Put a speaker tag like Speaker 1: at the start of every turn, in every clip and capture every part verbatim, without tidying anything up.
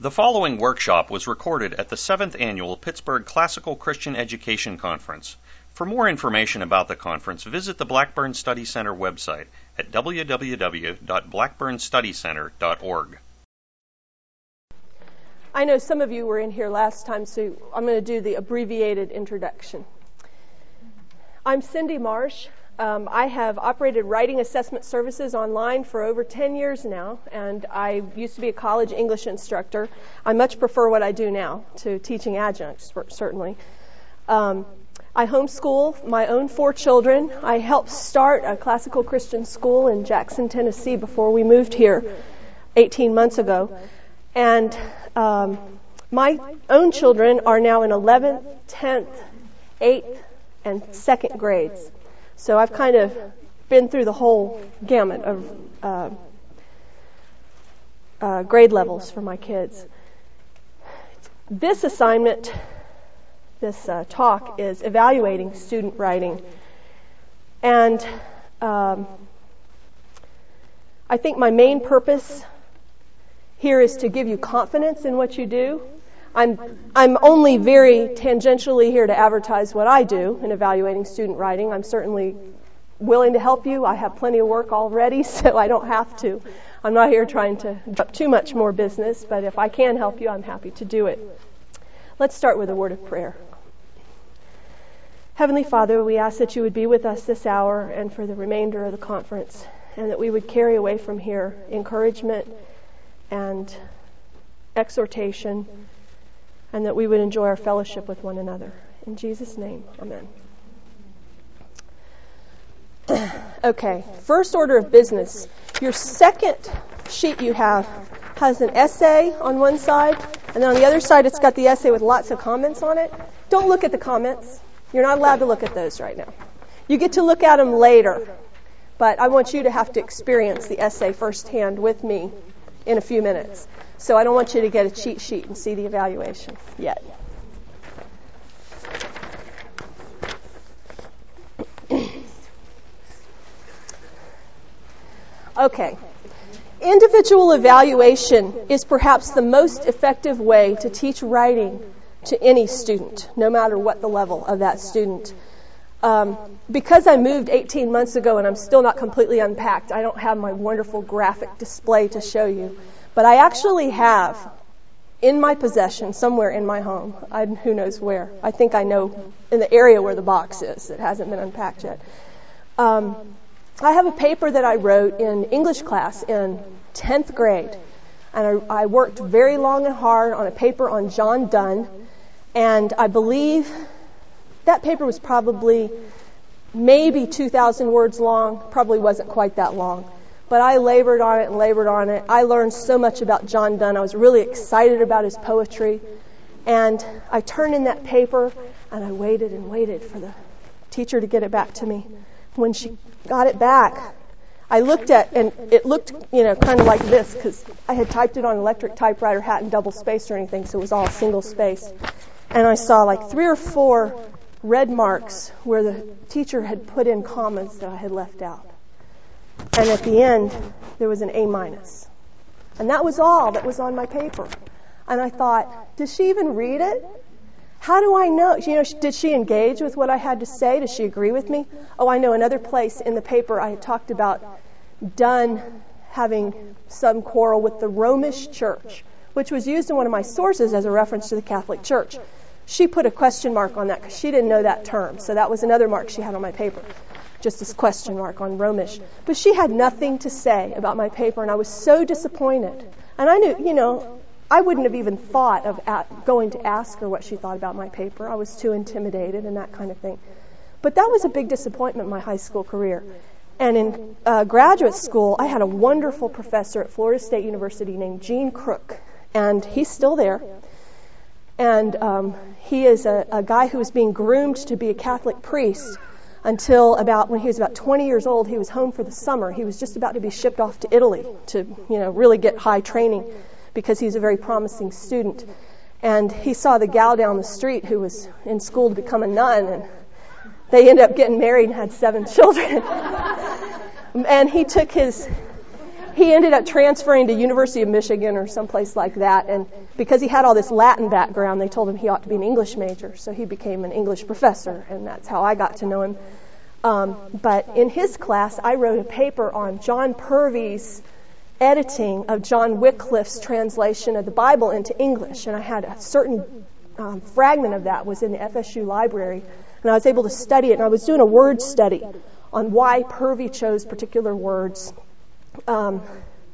Speaker 1: The following workshop was recorded at the seventh Annual Pittsburgh Classical Christian Education Conference. For more information about the conference, visit the Blackburn Study Center website at w w w dot blackburn study center dot org.
Speaker 2: I know some of you were in here last time, so I'm going to do the abbreviated introduction. I'm Cindy Marsh. Um, I have operated writing assessment services online for over ten years now, and I used to be a college English instructor. I much prefer what I do now to teaching adjuncts, certainly. Um, I homeschool my own four children. I helped start a classical Christian school in Jackson, Tennessee before we moved here eighteen months ago. And um, my own children are now in eleventh, tenth, eighth, and second grades. So I've kind of been through the whole gamut of uh, uh, grade levels for my kids. This assignment, this uh, talk, is evaluating student writing. And um, I think my main purpose here is to give you confidence in what you do. I'm I'm only very tangentially here to advertise what I do in evaluating student writing. I'm certainly willing to help you. I have plenty of work already, so I don't have to. I'm not here trying to drop too much more business, but if I can help you, I'm happy to do it. Let's start with a word of prayer. Heavenly Father, we ask that you would be with us this hour and for the remainder of the conference, and that we would carry away from here encouragement and exhortation, and that we would enjoy our fellowship with one another. In Jesus' name, amen. Okay, first order of business. Your second sheet you have has an essay on one side, and then on the other side it's got the essay with lots of comments on it. Don't look at the comments. You're not allowed to look at those right now. You get to look at them later, but I want you to have to experience the essay firsthand with me in a few minutes. So I don't want you to get a cheat sheet and see the evaluation yet. Okay. Individual evaluation is perhaps the most effective way to teach writing to any student, no matter what the level of that student. Um, because I moved eighteen months ago and I'm still not completely unpacked, I don't have my wonderful graphic display to show you. But I actually have in my possession, somewhere in my home, I, who knows where, I think I know in the area where the box is. It hasn't been unpacked yet. Um, I have a paper that I wrote in English class in tenth grade. And I, I worked very long and hard on a paper on John Donne. And I believe that paper was probably maybe two thousand words long, probably wasn't quite that long. But I labored on it and labored on it. I learned so much about John Donne. I was really excited about his poetry. And I turned in that paper, and I waited and waited for the teacher to get it back to me. When she got it back, I looked at, and it looked, you know, kind of like this, because I had typed it on an electric typewriter, hadn't double spaced or anything, so it was all single spaced. And I saw like three or four red marks where the teacher had put in commas that I had left out. And at the end, there was an A minus. And that was all that was on my paper. And I thought, does she even read it? How do I know? You know, did she engage with what I had to say? Does she agree with me? Oh, I know another place in the paper I had talked about Donne having some quarrel with the Romish Church, which was used in one of my sources as a reference to the Catholic Church. She put a question mark on that because she didn't know that term. So that was another mark she had on my paper. Just this question mark on Romish. But she had nothing to say about my paper, and I was so disappointed. And I knew, you know, I wouldn't have even thought of at, going to ask her what she thought about my paper. I was too intimidated and that kind of thing. But that was a big disappointment in my high school career. And in uh, graduate school, I had a wonderful professor at Florida State University named Gene Crook, and he's still there. And um, he is a, a guy who was being groomed to be a Catholic priest until about when he was about twenty years old. He was home for the summer. He was just about to be shipped off to Italy to, you know, really get high training because he's a very promising student. And he saw the gal down the street who was in school to become a nun, and they ended up getting married and had seven children. And he took his he ended up transferring to University of Michigan or someplace like that. And because he had all this Latin background, they told him he ought to be an English major. So he became an English professor, and that's how I got to know him. Um, but in his class, I wrote a paper on John Purvey's editing of John Wycliffe's translation of the Bible into English. And I had a certain um, fragment of that was in the F S U library. And I was able to study it. And I was doing a word study on why Purvey chose particular words. Um,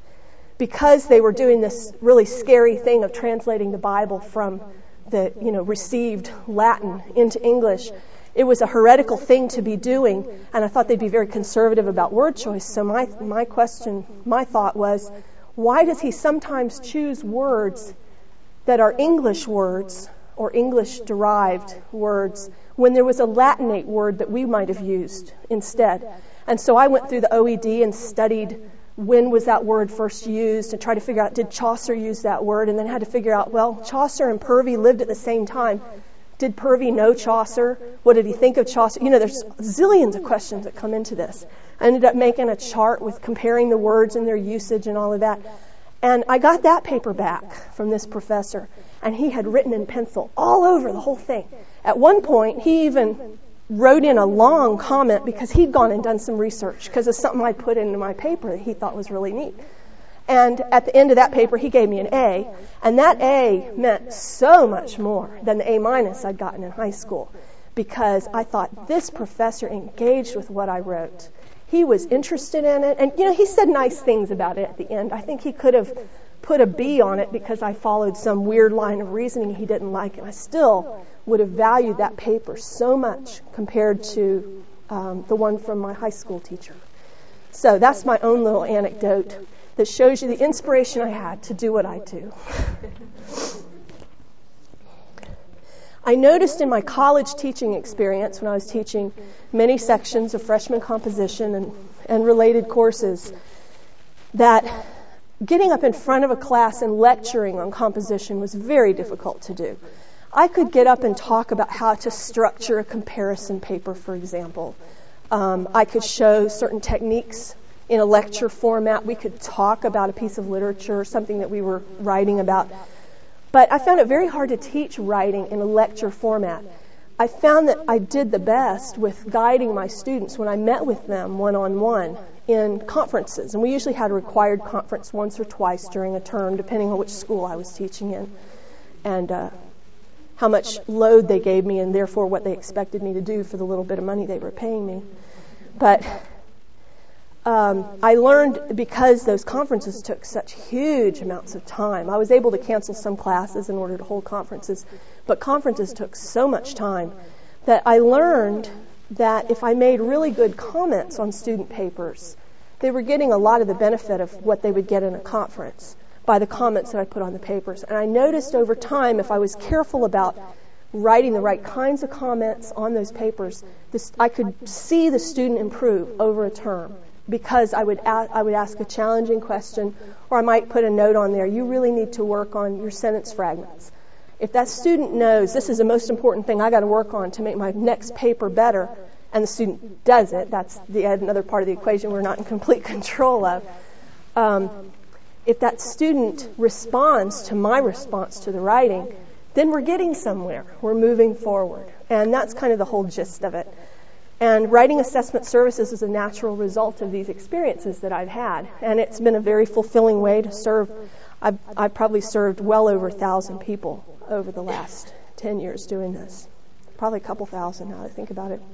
Speaker 2: because they were doing this really scary thing of translating the Bible from the, you know, received Latin into English. It was a heretical thing to be doing, and I thought they'd be very conservative about word choice. So my my question, my thought was, why does he sometimes choose words that are English words or English-derived words when there was a Latinate word that we might have used instead? And so I went through the O E D and studied when was that word first used and tried to figure out, did Chaucer use that word? And then had to figure out, well, Chaucer and Purvey lived at the same time. Did Purvey know Chaucer? What did he think of Chaucer? You know, there's zillions of questions that come into this. I ended up making a chart with comparing the words and their usage and all of that. And I got that paper back from this professor, and he had written in pencil all over the whole thing. At one point, he even wrote in a long comment because he'd gone and done some research because of something I put into my paper that he thought was really neat. And at the end of that paper, he gave me an A, and that A meant so much more than the A minus I'd gotten in high school, because I thought this professor engaged with what I wrote. He was interested in it, and you know, he said nice things about it at the end. I think he could have put a B on it because I followed some weird line of reasoning he didn't like, and I still would have valued that paper so much compared to um, the one from my high school teacher. So that's my own little anecdote that shows you the inspiration I had to do what I do. I noticed in my college teaching experience, when I was teaching many sections of freshman composition and, and related courses, that getting up in front of a class and lecturing on composition was very difficult to do. I could get up and talk about how to structure a comparison paper, for example. Um, I could show certain techniques in a lecture format. We could talk about a piece of literature or something that we were writing about. But I found it very hard to teach writing in a lecture format. I found that I did the best with guiding my students when I met with them one-on-one in conferences. And we usually had a required conference once or twice during a term, depending on which school I was teaching in, and uh, how much load they gave me, and therefore what they expected me to do for the little bit of money they were paying me. But Um, I learned, because those conferences took such huge amounts of time, I was able to cancel some classes in order to hold conferences, but conferences took so much time that I learned that if I made really good comments on student papers, they were getting a lot of the benefit of what they would get in a conference by the comments that I put on the papers. And I noticed over time, if I was careful about writing the right kinds of comments on those papers, this, I could see the student improve over a term. Because I would a- I would ask a challenging question, or I might put a note on there, you really need to work on your sentence fragments. If that student knows this is the most important thing I got to work on to make my next paper better, and the student does it, that's the another part of the equation we're not in complete control of. Um, if that student responds to my response to the writing, then we're getting somewhere. We're moving forward. And that's kind of the whole gist of it. And writing assessment services is a natural result of these experiences that I've had. And it's been a very fulfilling way to serve. I've, I've probably served well over a thousand people over the last ten years doing this. Probably a couple thousand now that I think about it.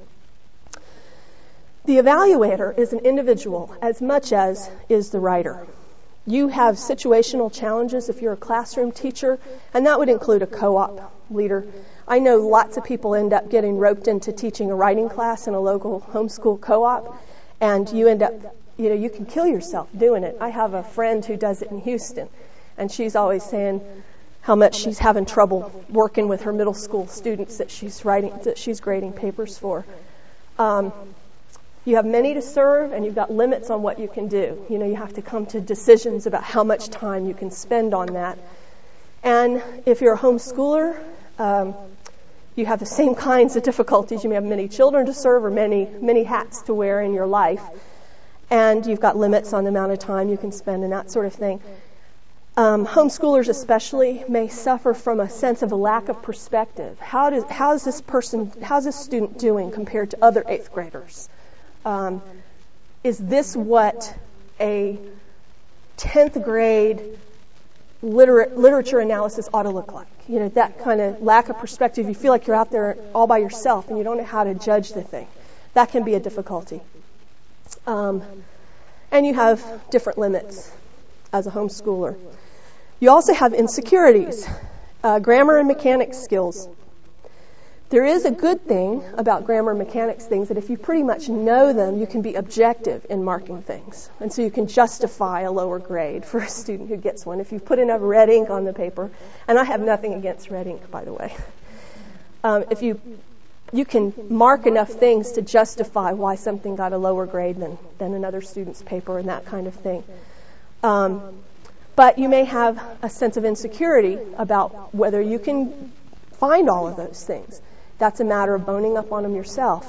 Speaker 2: The evaluator is an individual as much as is the writer. You have situational challenges if you're a classroom teacher, and that would include a co-op leader. I know lots of people end up getting roped into teaching a writing class in a local homeschool co-op, and you end up, you know, you can kill yourself doing it. I have a friend who does it in Houston, and she's always saying how much she's having trouble working with her middle school students that she's writing, that she's grading papers for. Um, you have many to serve, and you've got limits on what you can do. You know, you have to come to decisions about how much time you can spend on that. And if you're a homeschooler, um, you have the same kinds of difficulties. You may have many children to serve or many, many hats to wear in your life. and you've got limits on the amount of time you can spend and that sort of thing. Um, homeschoolers especially may suffer from a sense of a lack of perspective. How does how is this person, how's this student doing compared to other eighth graders? Um, is this what a tenth grade liter- literature analysis ought to look like? You know, that kind of lack of perspective. You feel like you're out there all by yourself and you don't know how to judge the thing. That can be a difficulty. Um, and you have different limits as a homeschooler. You also have insecurities, uh, grammar and mechanics skills. There is a good thing about grammar and mechanics things that if you pretty much know them, you can be objective in marking things. And so you can justify a lower grade for a student who gets one if you put enough red ink on the paper. And I have nothing against red ink, by the way. Um, if you you can mark enough things to justify why something got a lower grade than, than another student's paper and that kind of thing. Um, But you may have a sense of insecurity about whether you can find all of those things. That's a matter of boning up on them yourself.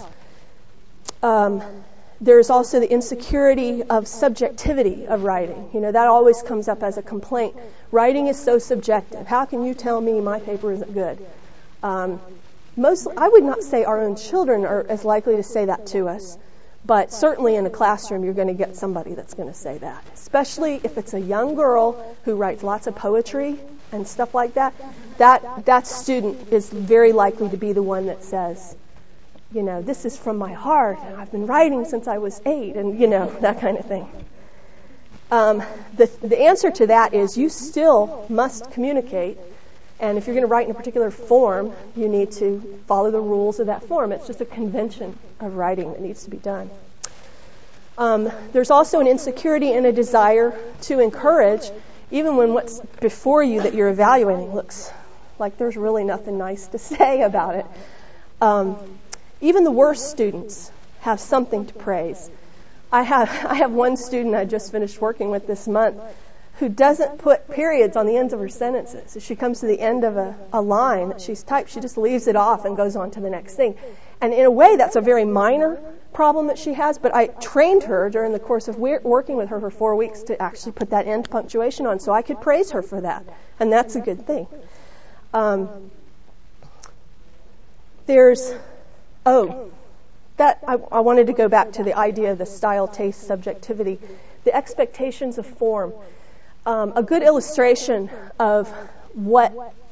Speaker 2: Um, there's also the insecurity of subjectivity of writing. You know, that always comes up as a complaint. Writing is so subjective. How can you tell me my paper isn't good? Um, most, I would not say our own children are as likely to say that to us. But certainly in a classroom, you're going to get somebody that's going to say that. Especially if it's a young girl who writes lots of poetry and stuff like that. That that student is very likely to be the one that says, you know, this is from my heart, and I've been writing since I was eight, and, you know, that kind of thing. Um, the, the answer to that is you still must communicate. And if you're going to write in a particular form, you need to follow the rules of that form. It's just a convention of writing that needs to be done. Um, there's also an insecurity and a desire to encourage, even when what's before you that you're evaluating looks like there's really nothing nice to say about it. Um, even the worst students have something to praise. I have I have one student I just finished working with this month who doesn't put periods on the ends of her sentences. If she comes to the end of a, a line that she's typed, she just leaves it off and goes on to the next thing. And in a way, that's a very minor problem that she has, but I trained her during the course of we- working with her for four weeks to actually put that end punctuation on, so I could praise her for that. And that's a good thing. Um, there's, oh, that I, I wanted to go back to the idea of the style, taste, subjectivity, the expectations of form. Um, a good illustration of what,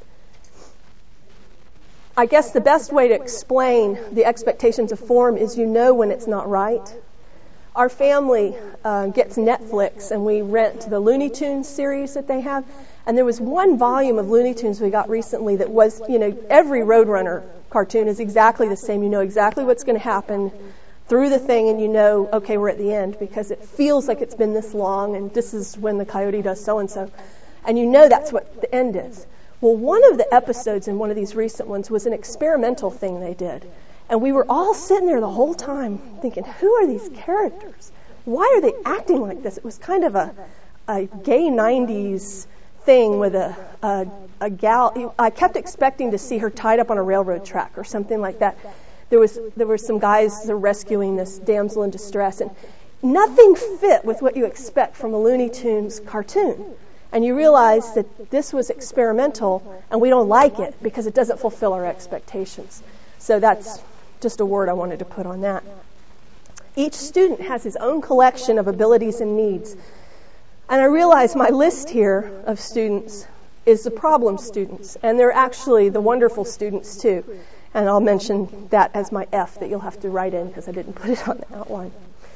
Speaker 2: I guess the best way to explain the expectations of form is you know when it's not right. Our family uh, gets Netflix and we rent the Looney Tunes series that they have. And there was one volume of Looney Tunes we got recently that was, you know, every Roadrunner cartoon is exactly the same. You know exactly what's going to happen through the thing, and you know, okay, we're at the end because it feels like it's been this long, and this is when the coyote does so-and-so. And you know that's what the end is. Well, one of the episodes in one of these recent ones was an experimental thing they did. And we were all sitting there the whole time thinking, who are these characters? Why are they acting like this? It was kind of a, a gay nineties thing with a, a, a gal. I kept expecting to see her tied up on a railroad track or something like that. There was there were some guys that were rescuing this damsel in distress, and nothing fit with what you expect from a Looney Tunes cartoon. And you realize that this was experimental, and we don't like it because it doesn't fulfill our expectations. So that's just a word I wanted to put on that. Each student has his own collection of abilities and needs. And I realize my list here of students is the problem students, and they're actually the wonderful students too. And I'll mention that as my F that you'll have to write in because I didn't put it on the outline.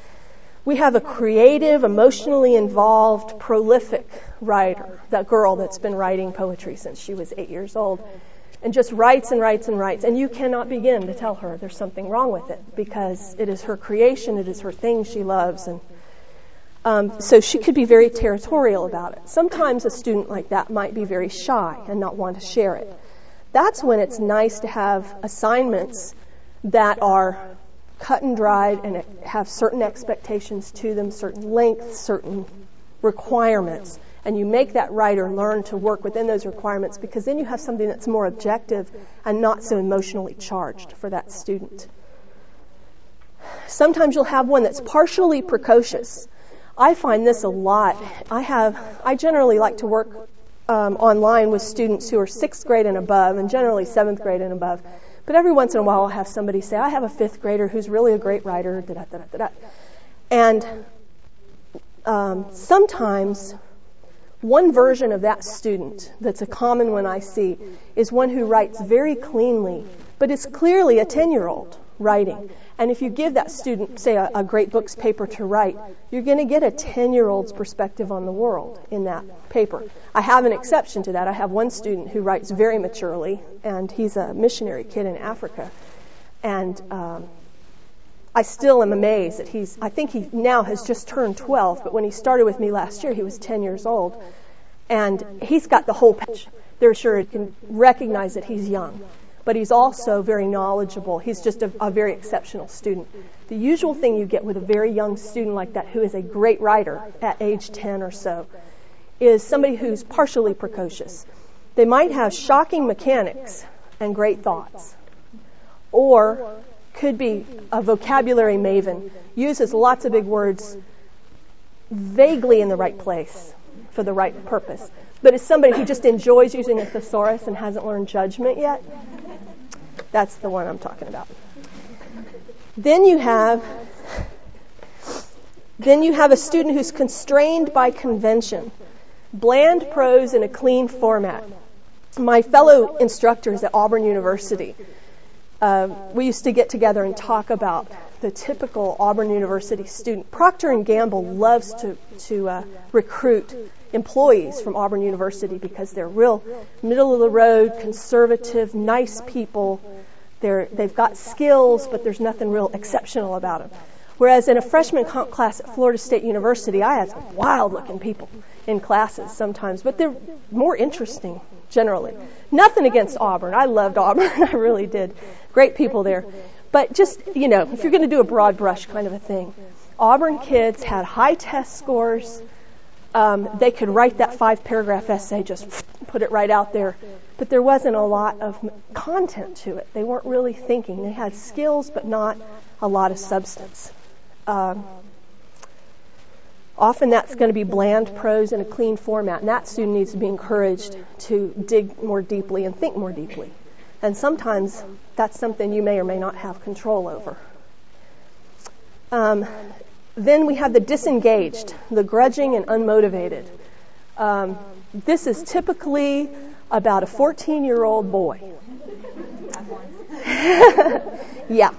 Speaker 2: We have a creative, emotionally involved, prolific writer, that girl that's been writing poetry since she was eight years old, and just writes and writes and writes. And you cannot begin to tell her there's something wrong with it because it is her creation, it is her thing she loves. And um, so she could be very territorial about it. Sometimes a student like that might be very shy and not want to share it. That's when it's nice to have assignments that are cut and dried and have certain expectations to them, certain lengths, certain requirements. And you make that writer learn to work within those requirements because then you have something that's more objective and not so emotionally charged for that student. Sometimes you'll have one that's partially precocious. I find this a lot. I have, I generally like to work um, online with students who are sixth grade and above, and generally seventh grade and above. But every once in a while I'll have somebody say, I have a fifth grader who's really a great writer, da da da da da. And um, sometimes one version of that student that's a common one I see is one who writes very cleanly, but is clearly a ten-year-old writing. And if you give that student, say, a, a great books paper to write, you're going to get a ten-year-old's perspective on the world in that paper. I have an exception to that. I have one student who writes very maturely, and he's a missionary kid in Africa. And um, I still am amazed that he's, I think he now has just turned twelve, but when he started with me last year, he was ten years old. And he's got the whole page. They're sure it can recognize that he's young. But he's also very knowledgeable. He's just a, a very exceptional student. The usual thing you get with a very young student like that who is a great writer at age ten or so is somebody who's partially precocious. They might have shocking mechanics and great thoughts, or could be a vocabulary maven, uses lots of big words vaguely in the right place for the right purpose, but is somebody who just enjoys using a thesaurus and hasn't learned judgment yet. That's the one I'm talking about. Then you have then you have a student who's constrained by convention. Bland prose in a clean format. My fellow instructors at Auburn University, uh, we used to get together and talk about the typical Auburn University student. Procter and Gamble loves to, to uh, recruit employees from Auburn University because they're real middle-of-the-road, conservative, nice people. They're, they've got skills, but there's nothing real exceptional about them. Whereas in a freshman class at Florida State University, I had some wild-looking people in classes sometimes, but they're more interesting generally. Nothing against Auburn. I loved Auburn. I really did. Great people there. But just, you know, if you're going to do a broad brush kind of a thing, Auburn kids had high test scores. Um, they could write that five-paragraph essay, just put it right out there. But there wasn't a lot of content to it. They weren't really thinking. They had skills, but not a lot of substance. Um, often that's going to be bland prose in a clean format, and that student needs to be encouraged to dig more deeply and think more deeply. And sometimes that's something you may or may not have control over. Um, then we have the disengaged, the grudging and unmotivated. Um, this is typically about a fourteen-year-old boy. Yeah.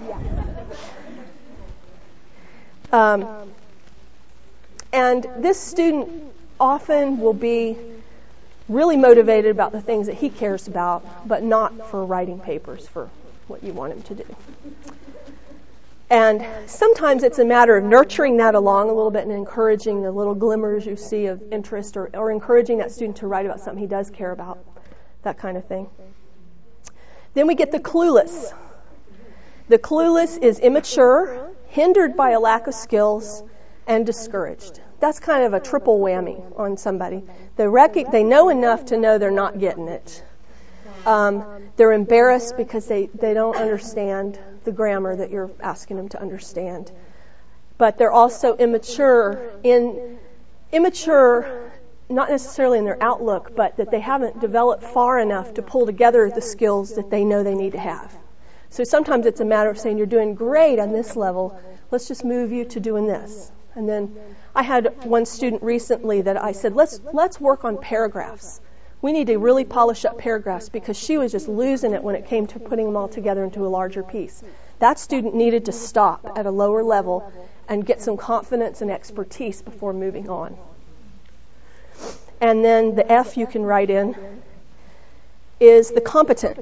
Speaker 2: Um, and this student often will be really motivated about the things that he cares about, but not for writing papers for what you want him to do. And sometimes it's a matter of nurturing that along a little bit and encouraging the little glimmers you see of interest, or, or encouraging that student to write about something he does care about, that kind of thing. Then we get the clueless. The clueless is immature, hindered by a lack of skills, and discouraged. That's kind of a triple whammy on somebody. They, rec- they know enough to know they're not getting it. Um, they're embarrassed because they, they don't understand the grammar that you're asking them to understand. But they're also immature in immature, not necessarily in their outlook, but that they haven't developed far enough to pull together the skills that they know they need to have. So sometimes it's a matter of saying, you're doing great on this level, let's just move you to doing this. And then I had one student recently that I said, let's let's work on paragraphs. We need to really polish up paragraphs, because she was just losing it when it came to putting them all together into a larger piece. That student needed to stop at a lower level and get some confidence and expertise before moving on. And then the F you can write in is the competent.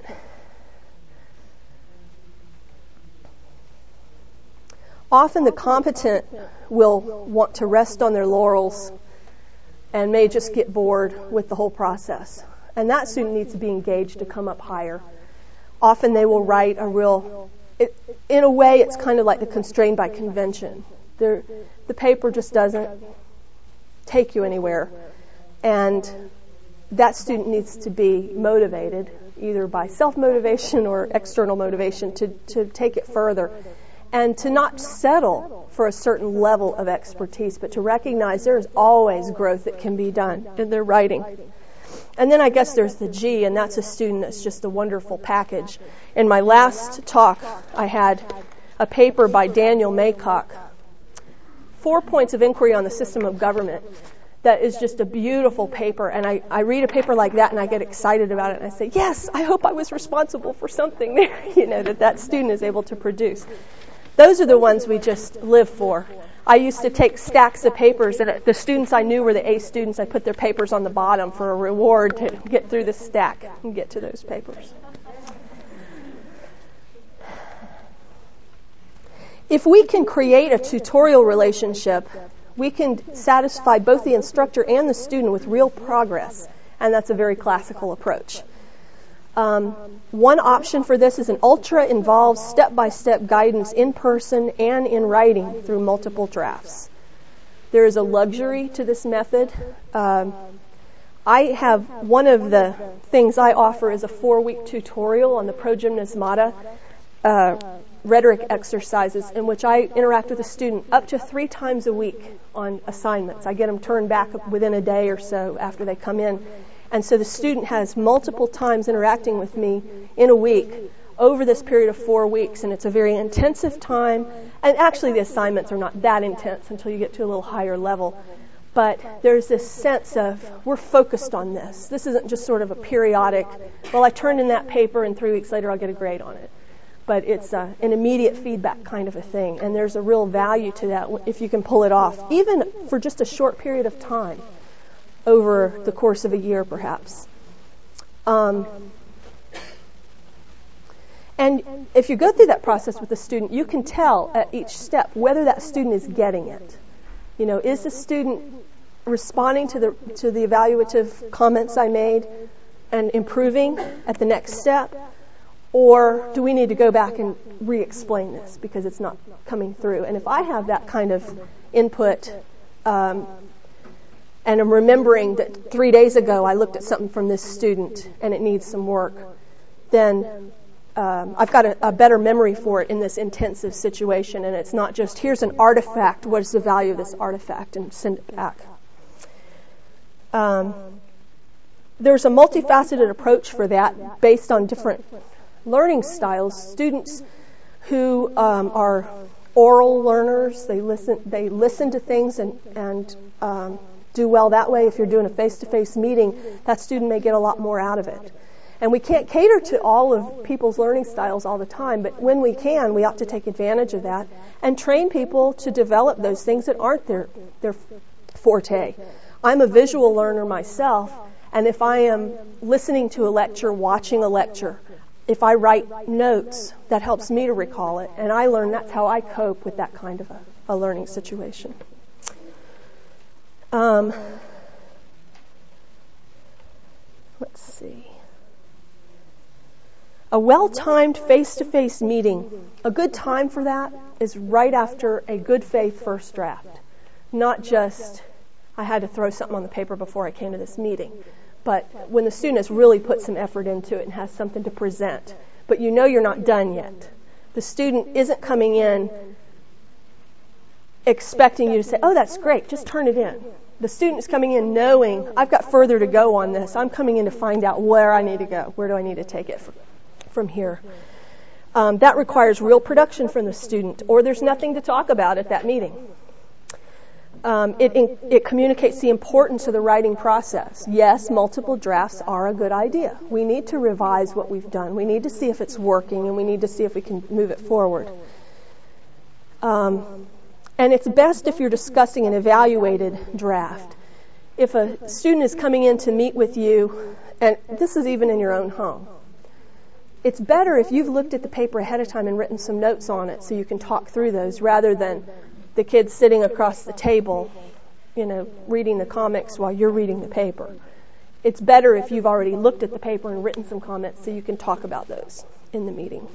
Speaker 2: Often the competent will want to rest on their laurels and may just get bored with the whole process. And that student needs to be engaged to come up higher. Often they will write a real, it, in a way it's kind of like the constrained by convention. They're, the paper just doesn't take you anywhere. And that student needs to be motivated, either by self-motivation or external motivation, to, to take it further. and to not settle for a certain level of expertise, but to recognize there's always growth that can be done in their writing. And then I guess there's the G, and that's a student that's just a wonderful package. In my last talk, I had a paper by Daniel Maycock, Four Points of Inquiry on the System of Government. That is just a beautiful paper, and I, I read a paper like that and I get excited about it, and I say, yes, I hope I was responsible for something there, you know, that that student is able to produce. Those are the ones we just live for. I used to take stacks of papers, and the students I knew were the A students. I put their papers on the bottom for a reward to get through the stack and get to those papers. If we can create a tutorial relationship, we can satisfy both the instructor and the student with real progress, and that's a very classical approach. Um, one option for this is an ultra-involved step-by-step guidance in person and in writing through multiple drafts. There is a luxury to this method. Um, I have one of the things I offer is a four-week tutorial on the progymnasmata uh, rhetoric exercises in which I interact with a student up to three times a week on assignments. I get them turned back within a day or so after they come in. And so the student has multiple times interacting with me in a week over this period of four weeks, and it's a very intensive time. And actually the assignments are not that intense until you get to a little higher level. But there's this sense of, we're focused on this. This isn't just sort of a periodic, well, I turned in that paper and three weeks later I'll get a grade on it. But it's uh, an immediate feedback kind of a thing, and there's a real value to that if you can pull it off, even for just a short period of time, over the course of a year perhaps. Um, and if you go through that process with the student, you can tell at each step whether that student is getting it. You know, is the student responding to the to the evaluative comments I made and improving at the next step? Or do we need to go back and re-explain this because it's not coming through? And if I have that kind of input, um, and I'm remembering that three days ago I looked at something from this student and it needs some work, then um, I've got a, a better memory for it in this intensive situation, and it's not just, here's an artifact, what is the value of this artifact, and send it back. Um, there's a multifaceted approach for that based on different learning styles. Students who um, are oral learners, they listen they listen to things and, and um, do well that way. If you're doing a face-to-face meeting, that student may get a lot more out of it. And we can't cater to all of people's learning styles all the time, but when we can, we ought to take advantage of that and train people to develop those things that aren't their, their forte. I'm a visual learner myself, and if I am listening to a lecture, watching a lecture, if I write notes, that helps me to recall it, and I learn that's how I cope with that kind of a, a learning situation. Um, let's see. A well-timed face-to-face meeting, a good time for that is right after a good faith first draft. Not just, I had to throw something on the paper before I came to this meeting, but when the student has really put some effort into it and has something to present, but you know you're not done yet. The student isn't coming in expecting you to say, oh, that's great, just turn it in. The student is coming in knowing, I've got further to go on this. I'm coming in to find out where I need to go. Where do I need to take it from, from here? Um, that requires real production from the student, or there's nothing to talk about at that meeting. Um, it, in, it communicates the importance of the writing process. Yes, multiple drafts are a good idea. We need to revise what we've done. We need to see if it's working, and we need to see if we can move it forward. Um, and it's best if you're discussing an evaluated draft. If a student is coming in to meet with you, and this is even in your own home, it's better if you've looked at the paper ahead of time and written some notes on it so you can talk through those rather than the kids sitting across the table, you know, reading the comics while you're reading the paper. It's better if you've already looked at the paper and written some comments so you can talk about those in the meeting.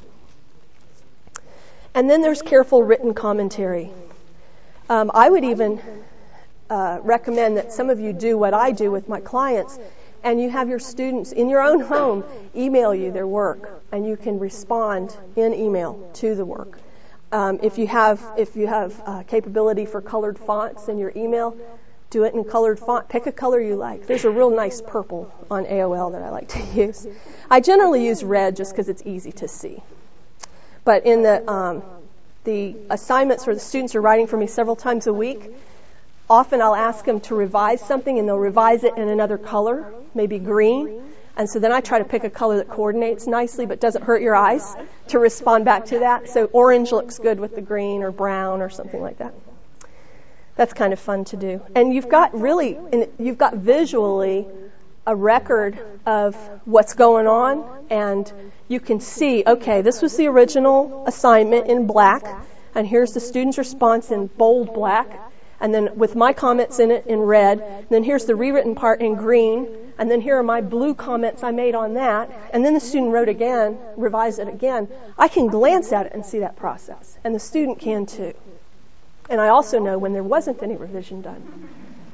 Speaker 2: And then there's careful written commentary. Um, I would even uh, recommend that some of you do what I do with my clients, and you have your students in your own home email you their work, and you can respond in email to the work. Um, if you have if you have uh, capability for colored fonts in your email, do it in colored font. Pick a color you like. There's a real nice purple on A O L that I like to use. I generally use red just because it's easy to see. But in the um, the assignments where the students are writing for me several times a week, often I'll ask them to revise something, and they'll revise it in another color, maybe green. And so then I try to pick a color that coordinates nicely but doesn't hurt your eyes to respond back to that. So orange looks good with the green, or brown, or something like that. That's kind of fun to do. And you've got really, you've got visually a record of what's going on, and you can see, okay, this was the original assignment in black, and here's the student's response in bold black, and then with my comments in it in red, and then here's the rewritten part in green, and then here are my blue comments I made on that, and then the student wrote again, revised it again. I can glance at it and see that process, and the student can too. And I also know when there wasn't any revision done.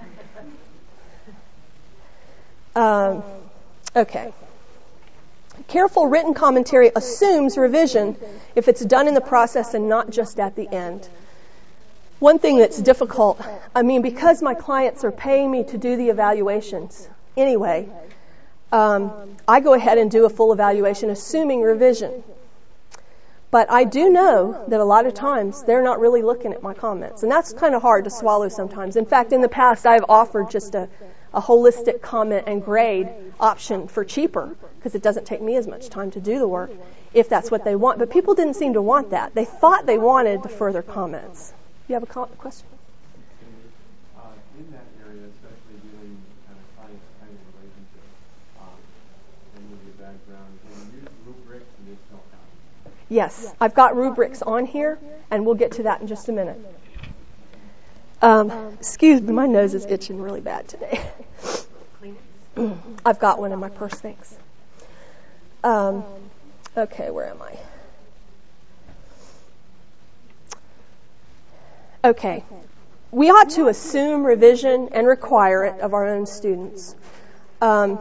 Speaker 2: Um, okay. Careful written commentary assumes revision if it's done in the process and not just at the end. One thing that's difficult, I mean, because my clients are paying me to do the evaluations anyway, um, I go ahead and do a full evaluation assuming revision. But I do know that a lot of times they're not really looking at my comments. And that's kind of hard to swallow sometimes. In fact, in the past, I've offered just a, a holistic comment and grade option for cheaper, because it doesn't take me as much time to do the work, if that's what they want. But people didn't seem to want that. They thought they wanted the further comments. You have a co- question?
Speaker 3: Uh, in that area, especially dealing with kind of client-client relationships, um, and with your background, can you use rubrics and Excel count?
Speaker 2: Yes, I've got rubrics on here, and we'll get to that in just a minute. Um, excuse me, my nose is itching really bad today. I've got one in my purse, thanks. Um, okay, where am I? Okay. We ought to assume revision and require it of our own students. Um,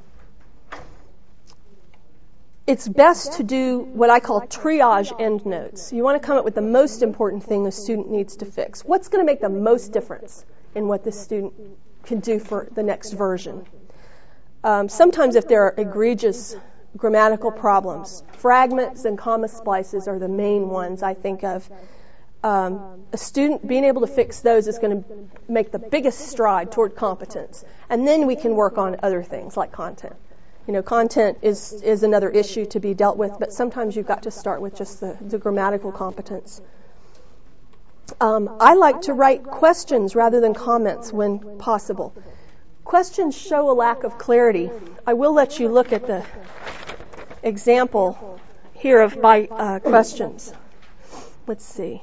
Speaker 2: it's best to do what I call triage endnotes. You want to come up with the most important thing the student needs to fix. What's going to make the most difference in what this student can do for the next version? Um, sometimes if there are egregious grammatical problems, fragments and comma splices are the main ones I think of. Um, a student being able to fix those is going to make the biggest stride toward competence. And then we can work on other things like content. You know, content is, is another issue to be dealt with, but sometimes you've got to start with just the, the grammatical competence. Um, I like to write questions rather than comments when possible. Questions show a lack of clarity. I will let you look at the example here of my uh, questions. Let's see.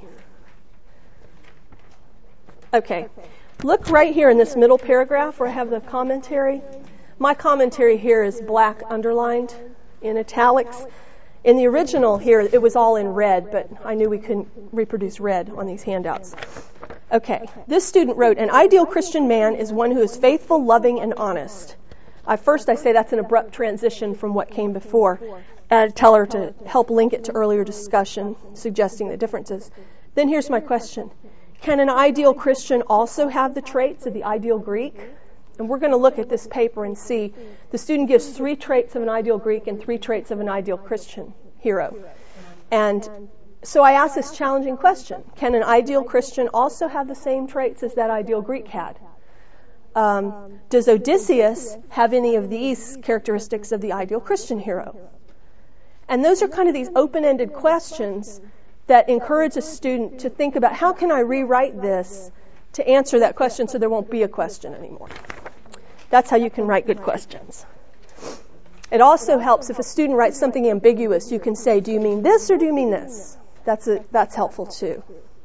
Speaker 2: Okay. Look right here in this middle paragraph where I have the commentary. My commentary here is black underlined in italics. In the original here, it was all in red, but I knew we couldn't reproduce red on these handouts. Okay. This student wrote, an ideal Christian man is one who is faithful, loving, and honest. I first I say that's an abrupt transition from what came before. I tell her to help link it to earlier discussion, suggesting the differences. Then here's my question. Can an ideal Christian also have the traits of the ideal Greek? And we're going to look at this paper and see the student gives three traits of an ideal Greek and three traits of an ideal Christian hero. And so I asked this challenging question. Can an ideal Christian also have the same traits as that ideal Greek had? Um, does Odysseus have any of these characteristics of the ideal Christian hero? And those are kind of these open-ended questions that encourage a student to think about how can I rewrite this to answer that question so there won't be a question anymore. That's how you can write good questions. It also helps if a student writes something ambiguous, you can say, do you mean this or do you mean this? That's a, that's helpful too.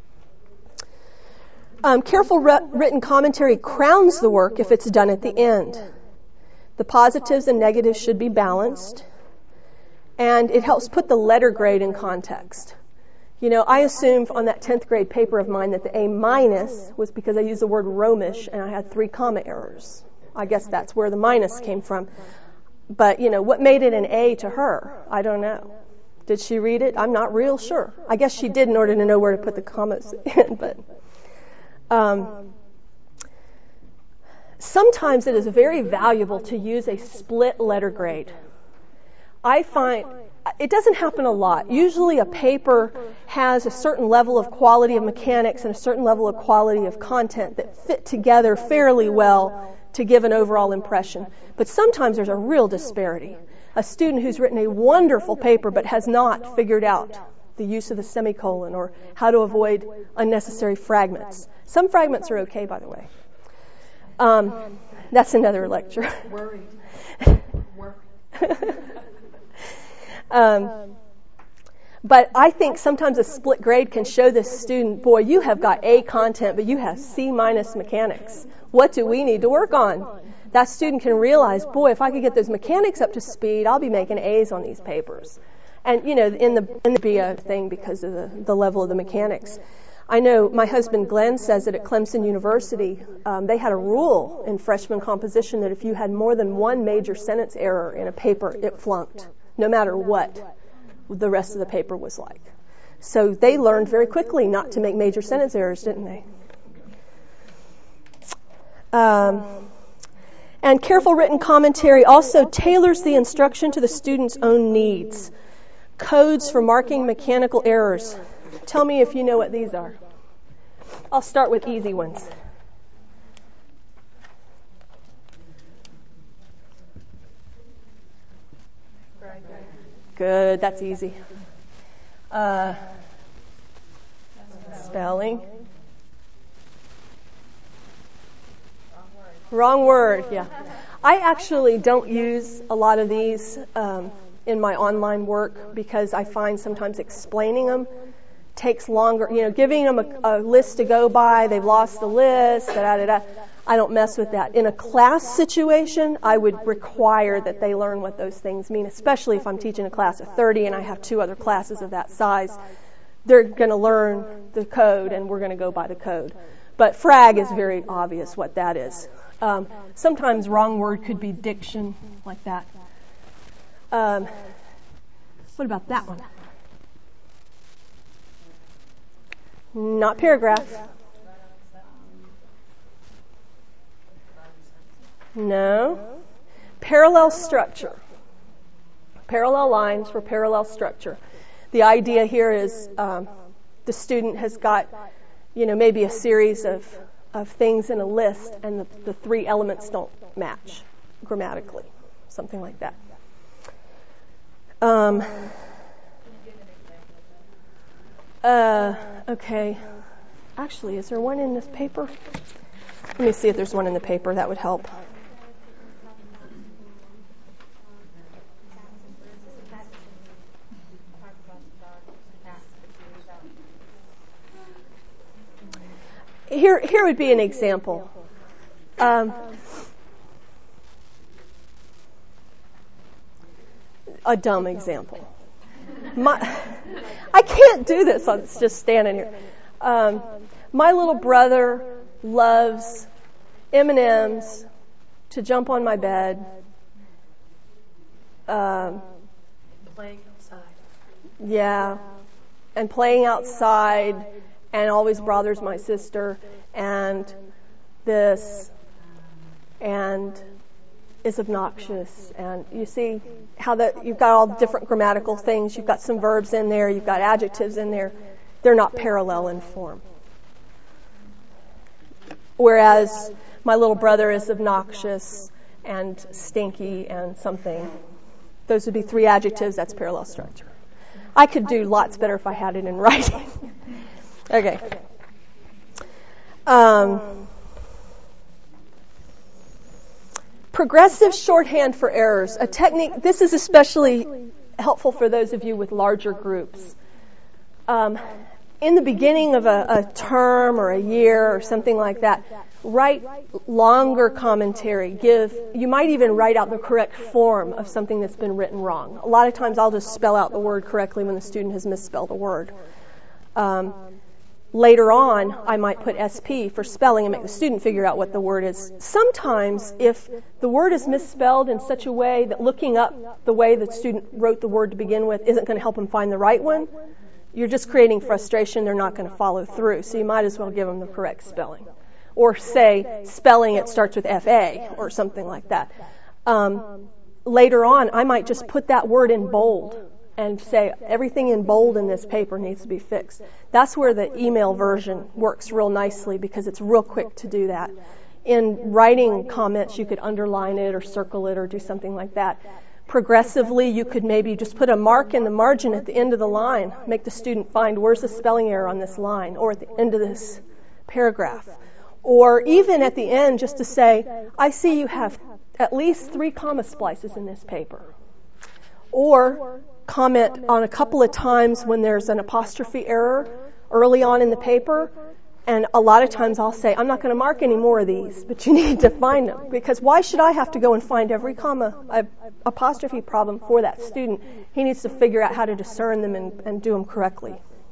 Speaker 2: Um, careful re- written commentary crowns the work if it's done at the end. The positives and negatives should be balanced. And it helps put the letter grade in context. You know, I assumed on that tenth grade paper of mine that the A minus was because I used the word Romish and I had three comma errors. I guess that's where the minus came from. But, you know, what made it an A to her? I don't know. Did she read it? I'm not real sure. I guess she did in order to know where to put the commas in, but um, sometimes it is very valuable to use a split letter grade. I find it doesn't happen a lot. Usually a paper has a certain level of quality of mechanics and a certain level of quality of content that fit together fairly well to give an overall impression. But sometimes there's a real disparity. A student who's written a wonderful paper but has not figured out the use of the semicolon or how to avoid unnecessary fragments. Some fragments are okay, by the way. Um, that's another lecture.
Speaker 4: Worried.
Speaker 2: um, but I think sometimes a split grade can show this student, boy, you have got A content, but you have C minus mechanics. What do we need to work on? That student can realize, boy, if I could get those mechanics up to speed, I'll be making A's on these papers. And, you know, in the, in the be a thing because of the, the level of the mechanics. I know my husband Glenn says that at Clemson University, um, they had a rule in freshman composition that if you had more than one major sentence error in a paper, it flunked, no matter what the rest of the paper was like. So they learned very quickly not to make major sentence errors, didn't they? Um, and careful written commentary also tailors the instruction to the student's own needs. Codes for marking mechanical errors. Tell me if you know what these are. I'll start with easy ones. Good, that's easy. Uh, spelling. Wrong word, yeah. I actually don't use a lot of these um, in my online work because I find sometimes explaining them takes longer. You know, giving them a, a list to go by, they've lost the list, da da da. I don't mess with that. In a class situation, I would require that they learn what those things mean, especially if I'm teaching a class of thirty and I have two other classes of that size. They're going to learn the code and we're going to go by the code. But frag is very obvious what that is. Um, sometimes wrong word could be diction, like that. Um, what about that one? Not paragraph. No. Parallel structure. Parallel lines for parallel structure. The idea here is um, the student has got, you know, maybe a series of of things in a list and the, the three elements don't match grammatically. Something like that. Um, uh, okay. Actually, is there one in this paper? Let me see if there's one in the paper. That would help. Here, here would be an example. Um, a dumb example. My, I can't do this. I'm just standing here. Um, my little brother loves M and M's, to jump on my bed. Um,
Speaker 4: playing outside.
Speaker 2: Yeah, and playing outside. And always bothers my sister, and this, and is obnoxious. And you see how that you've got all different grammatical things. You've got some verbs in there. You've got adjectives in there. They're not parallel in form. Whereas my little brother is obnoxious and stinky and something. Those would be three adjectives. That's parallel structure. I could do lots better if I had it in writing. Okay. Um, progressive shorthand for errors. A technique, this is especially helpful for those of you with larger groups. Um, in the beginning of a, a term or a year or something like that, write longer commentary. Give, you might even write out the correct form of something that's been written wrong. A lot of times I'll just spell out the word correctly when the student has misspelled a word. Um, Later on, I might put S P for spelling and make the student figure out what the word is. Sometimes, if the word is misspelled in such a way that looking up the way the student wrote the word to begin with isn't going to help them find the right one, you're just creating frustration. They're not going to follow through. So you might as well give them the correct spelling. Or say, spelling it starts with F A or something like that. Um, later on, I might just put that word in bold and say everything in bold in this paper needs to be fixed. That's where the email version works real nicely because it's real quick to do that. In writing comments, you could underline it or circle it or do something like that. Progressively, you could maybe just put a mark in the margin at the end of the line, make the student find where's the spelling error on this line or at the end of this paragraph. Or even at the end, just to say, I see you have at least three comma splices in this paper. Or comment on a couple of times when there's an apostrophe error early on in the paper, and a lot of times I'll say, I'm not going to mark any more of these, but you need to find them, because why should I have to go and find every comma uh, apostrophe problem for that student? He needs to figure out how to discern them and, and do them correctly.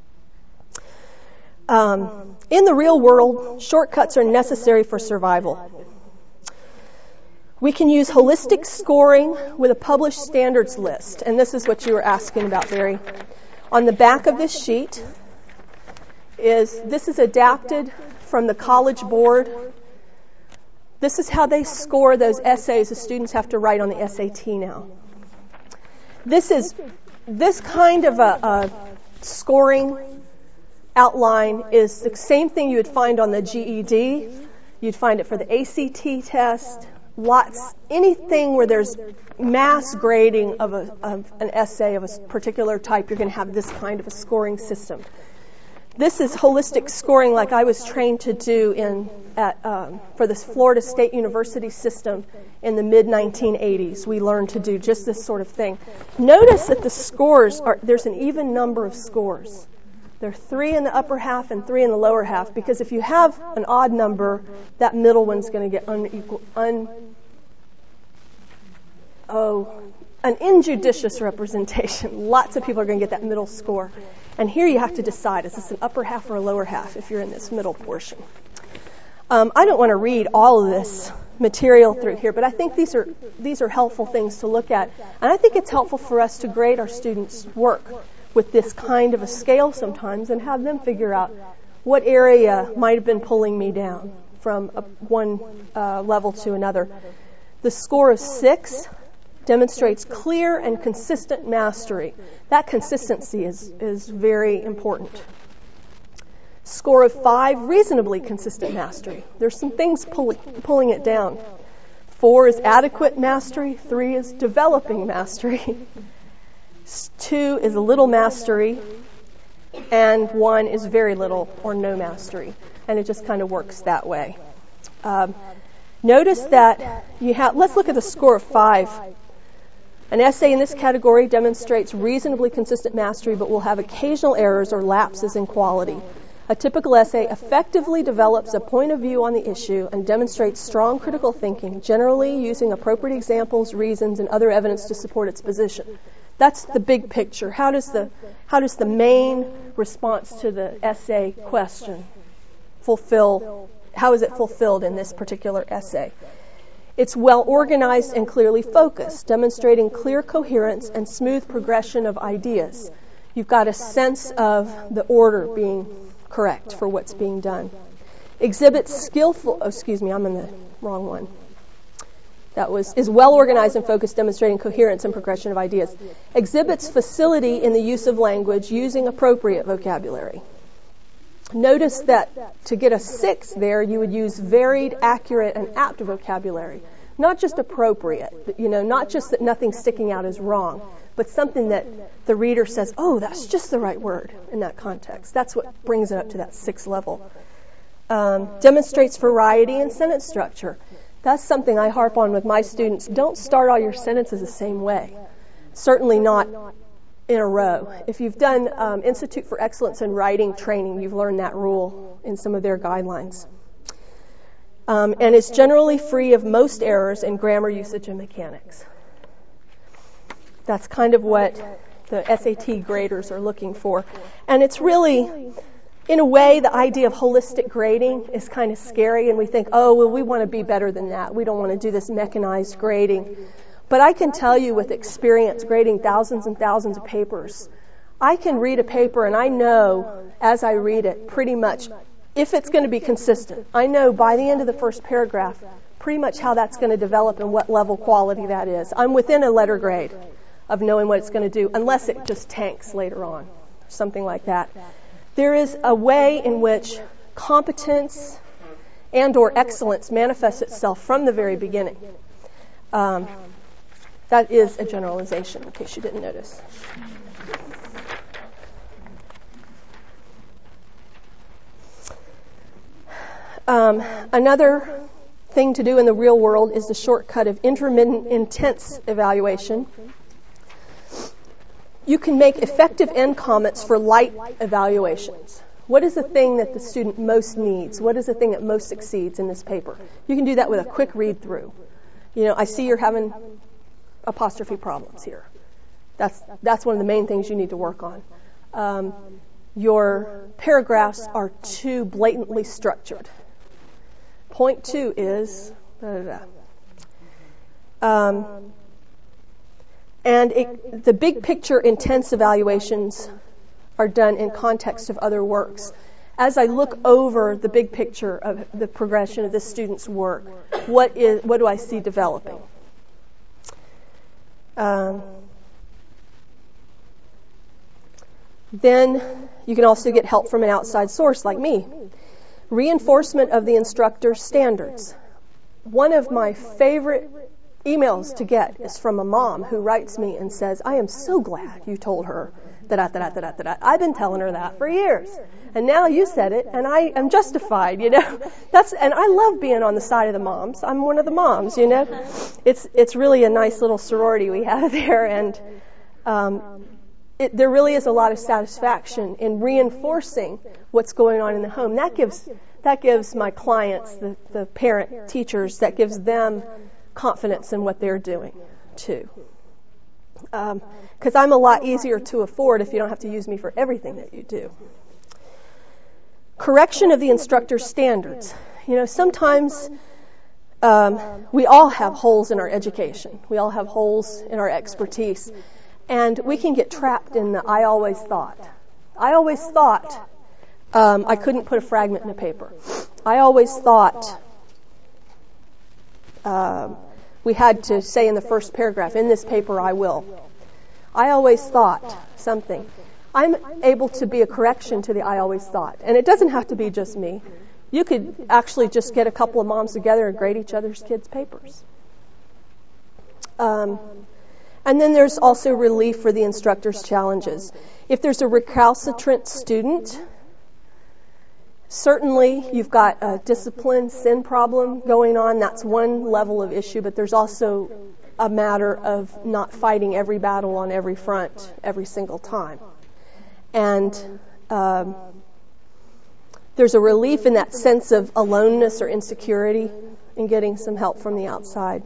Speaker 2: Um, in the real world, shortcuts are necessary for survival. We can use holistic scoring with a published standards list, and this is what you were asking about, Barry. On the back of this sheet is, this is adapted from the College Board. This is how they score those essays the students have to write on the S A T now. This is, this kind of a, a scoring outline is the same thing you would find on the G E D. You'd find it for the A C T test. Lots, anything where there's mass grading of, a, of an essay of a particular type, you're going to have this kind of a scoring system. This is holistic scoring like I was trained to do in at um, for this Florida State University system in the mid nineteen eighties. We learned to do just this sort of thing. Notice that the scores are, there's an even number of scores. There are three in the upper half and three in the lower half, because if you have an odd number, that middle one's going to get unequal, un, oh, an injudicious representation. Lots of people are going to get that middle score. And here you have to decide, is this an upper half or a lower half if you're in this middle portion? Um, I don't want to read all of this material through here, but I think these are these are helpful things to look at. And I think it's helpful for us to grade our students' work with this kind of a scale sometimes and have them figure out what area might have been pulling me down from a, one uh, level to another. The score of six demonstrates clear and consistent mastery. That consistency is, is very important. Score of five, reasonably consistent mastery. There's some things pulling, pulling it down. Four is adequate mastery. Three is developing mastery. Two is a little mastery, and one is very little or no mastery. And it just kind of works that way. Um, notice that you have, let's look at the score of five. An essay in this category demonstrates reasonably consistent mastery, but will have occasional errors or lapses in quality. A typical essay effectively develops a point of view on the issue and demonstrates strong critical thinking, generally using appropriate examples, reasons, and other evidence to support its position. That's the big picture. How does the how does the main response to the essay question fulfill, how is it fulfilled in this particular essay? It's well organized and clearly focused, demonstrating clear coherence and smooth progression of ideas. You've got a sense of the order being correct for what's being done. Exhibits skillful, oh, excuse me, I'm in the wrong one. That was, is well organized and focused, demonstrating coherence and progression of ideas. Exhibits facility in the use of language, using appropriate vocabulary. Notice that to get a six there, you would use varied, accurate, and apt vocabulary. Not just appropriate, you know, not just that nothing's sticking out as wrong, but something that the reader says, oh, that's just the right word in that context. That's what brings it up to that sixth level. Um, demonstrates variety in sentence structure. That's something I harp on with my students. Don't start all your sentences the same way. Certainly not in a row. If you've done um, Institute for Excellence in Writing training, you've learned that rule in some of their guidelines. Um, and it's generally free of most errors in grammar, usage, and mechanics. That's kind of what the S A T graders are looking for. And it's really In a way, the idea of holistic grading is kind of scary, and we think, oh, well, we want to be better than that. We don't want to do this mechanized grading. But I can tell you with experience grading thousands and thousands of papers, I can read a paper and I know as I read it pretty much if it's going to be consistent. I know by the end of the first paragraph pretty much how that's going to develop and what level quality that is. I'm within a letter grade of knowing what it's going to do, unless it just tanks later on, something like that. There is a way in which competence and or excellence manifests itself from the very beginning. Um, that is a generalization, in case you didn't notice. Um, another thing to do in the real world is the shortcut of intermittent intense evaluation. You can make effective end comments for light evaluations. What is the thing that the student most needs? What is the thing that most succeeds in this paper? You can do that with a quick read through. You know, I see you're having apostrophe problems here. That's that's one of the main things you need to work on. Um, your paragraphs are too blatantly structured. Point two is da, da, da. Um, And it, the big picture intense evaluations are done in context of other works. As I look over the big picture of the progression of this student's work, what is what do I see developing? Um, then you can also get help from an outside source like me. Reinforcement of the instructor's standards. One of my favorite emails to get is from a mom who writes me and says, I am so glad you told her that da da da da da da. I've been telling her that for years. And now you said it and I am justified, you know. That's and I love being on the side of the moms. I'm one of the moms, you know. It's it's really a nice little sorority we have there, and um it, there really is a lot of satisfaction in reinforcing what's going on in the home. That gives that gives my clients, the, the parent teachers, that gives them confidence in what they're doing, too. Because um, I'm a lot easier to afford if you don't have to use me for everything that you do. Correction of the instructor's standards. You know, sometimes um, we all have holes in our education. We all have holes in our expertise. And we can get trapped in the I always thought. I always thought um, I couldn't put a fragment in a paper. I always thought uh, we had to say in the first paragraph, in this paper I will. I always thought something. I'm able to be a correction to the I always thought. And it doesn't have to be just me. You could actually just get a couple of moms together and grade each other's kids' papers. Um, and then there's also relief for the instructor's challenges. If there's a recalcitrant student, certainly you've got a discipline sin problem going on. That's one level of issue, but there's also a matter of not fighting every battle on every front every single time. And um, there's a relief in that sense of aloneness or insecurity in getting some help from the outside.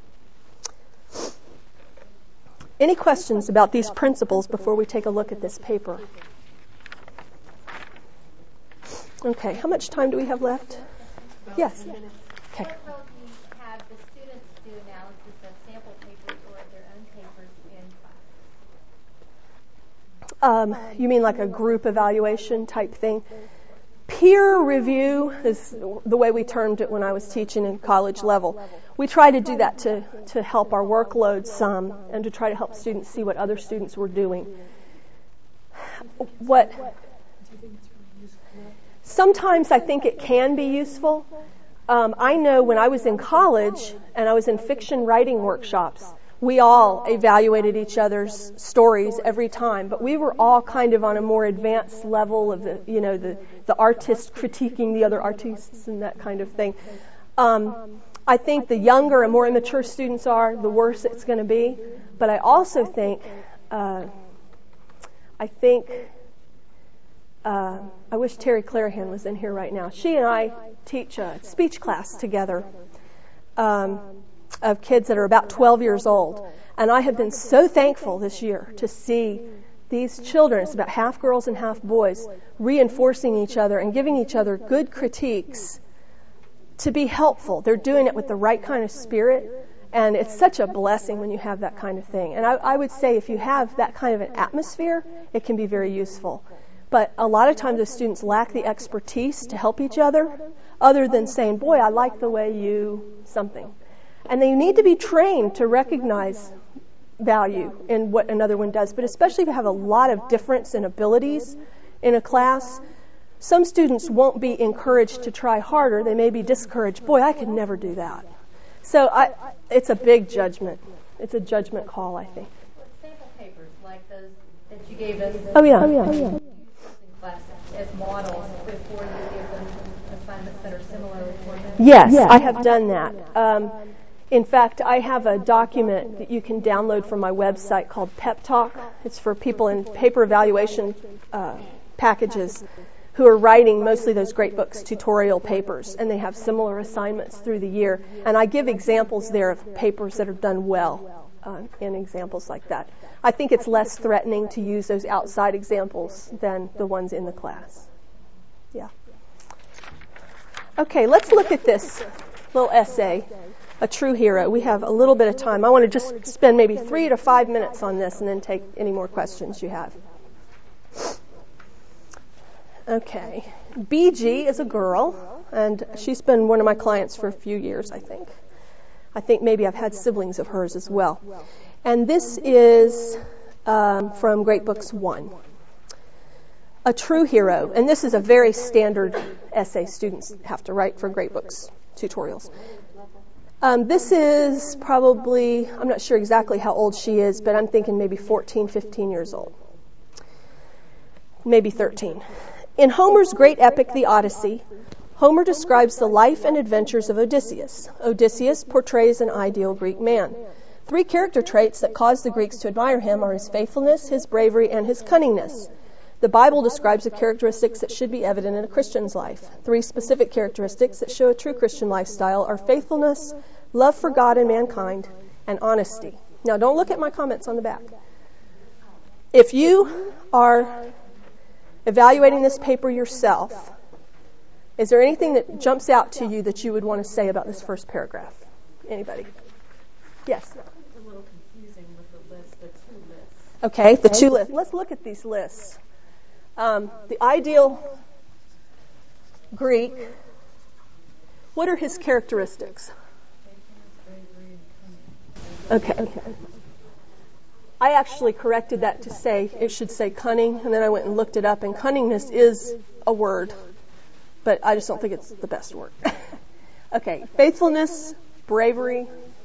Speaker 2: Any questions about these principles before we take a look at this paper? Okay, how much time do we have left? Yes. Okay.
Speaker 5: What role do you have the students do analysis of sample papers or their own papers in class?
Speaker 2: Um, you mean like a group evaluation type thing? Peer review is the way we termed it when I was teaching in college level. We try to do that to, to help our workload some and to try to help students see what other students were doing. What Sometimes I think it can be useful. Um, I know when I was in college and I was in fiction writing workshops, we all evaluated each other's stories every time, but we were all kind of on a more advanced level of the, you know, the, the artist critiquing the other artists and that kind of thing. Um, I think the younger and more immature students are, the worse it's going to be. But I also think, uh, I think, uh, I wish Terry Clarahan was in here right now. She and I teach a speech class together. Um, of kids that are about twelve years old. And I have been so thankful this year to see these children, it's about half girls and half boys, reinforcing each other and giving each other good critiques to be helpful. They're doing it with the right kind of spirit, and it's such a blessing when you have that kind of thing. And I, I would say if you have that kind of an atmosphere, it can be very useful. But a lot of times the students lack the expertise to help each other, other than saying, boy, I like the way you something. And they need to be trained to recognize value in what another one does. But especially if you have a lot of difference in abilities in a class, some students won't be encouraged to try harder. They may be discouraged. Boy, I could never do that. So I, it's a big judgment. It's a judgment call, I think.
Speaker 5: Sample papers like those that you gave us.
Speaker 2: Oh, yeah. Oh, yeah. Oh, yeah.
Speaker 5: Class as models before you give them assignments that are similar with one another?
Speaker 2: Yes, yes, I have done that. Um, in fact, I have a document that you can download from my website called Pep Talk. It's for people in paper evaluation uh, packages who are writing mostly those great books, tutorial papers, and they have similar assignments through the year. And I give examples there of papers that are done well uh, in examples like that. I think it's less threatening to use those outside examples than the ones in the class. Yeah. Okay, let's look at this little essay, A True Hero. We have a little bit of time. I want to just spend maybe three to five minutes on this and then take any more questions you have. Okay. B G is a girl, and she's been one of my clients for a few years, I think. I think maybe I've had siblings of hers as well. And this is um, from Great Books one. A True Hero. And this is a very standard essay students have to write for Great Books tutorials. Um, this is probably, I'm not sure exactly how old she is, but I'm thinking maybe fourteen, fifteen years old. Maybe thirteen. In Homer's great epic, The Odyssey, Homer describes the life and adventures of Odysseus. Odysseus portrays an ideal Greek man. Three character traits that cause the Greeks to admire him are his faithfulness, his bravery, and his cunningness. The Bible describes the characteristics that should be evident in a Christian's life. Three specific characteristics that show a true Christian lifestyle are faithfulness, love for God and mankind, and honesty. Now, don't look at my comments on the back. If you are evaluating this paper yourself, is there anything that jumps out to you that you would want to say about this first paragraph? Anybody? Yes?
Speaker 4: It's a little confusing with the list, the two lists.
Speaker 2: Okay, the two lists. Let's look at these lists. Um, the ideal Greek, what are his characteristics? Okay. okay. I actually corrected that to say, it should say cunning, and then I went and looked it up, and cunningness is a word, but I just don't think it's the best word. Okay, faithfulness, bravery,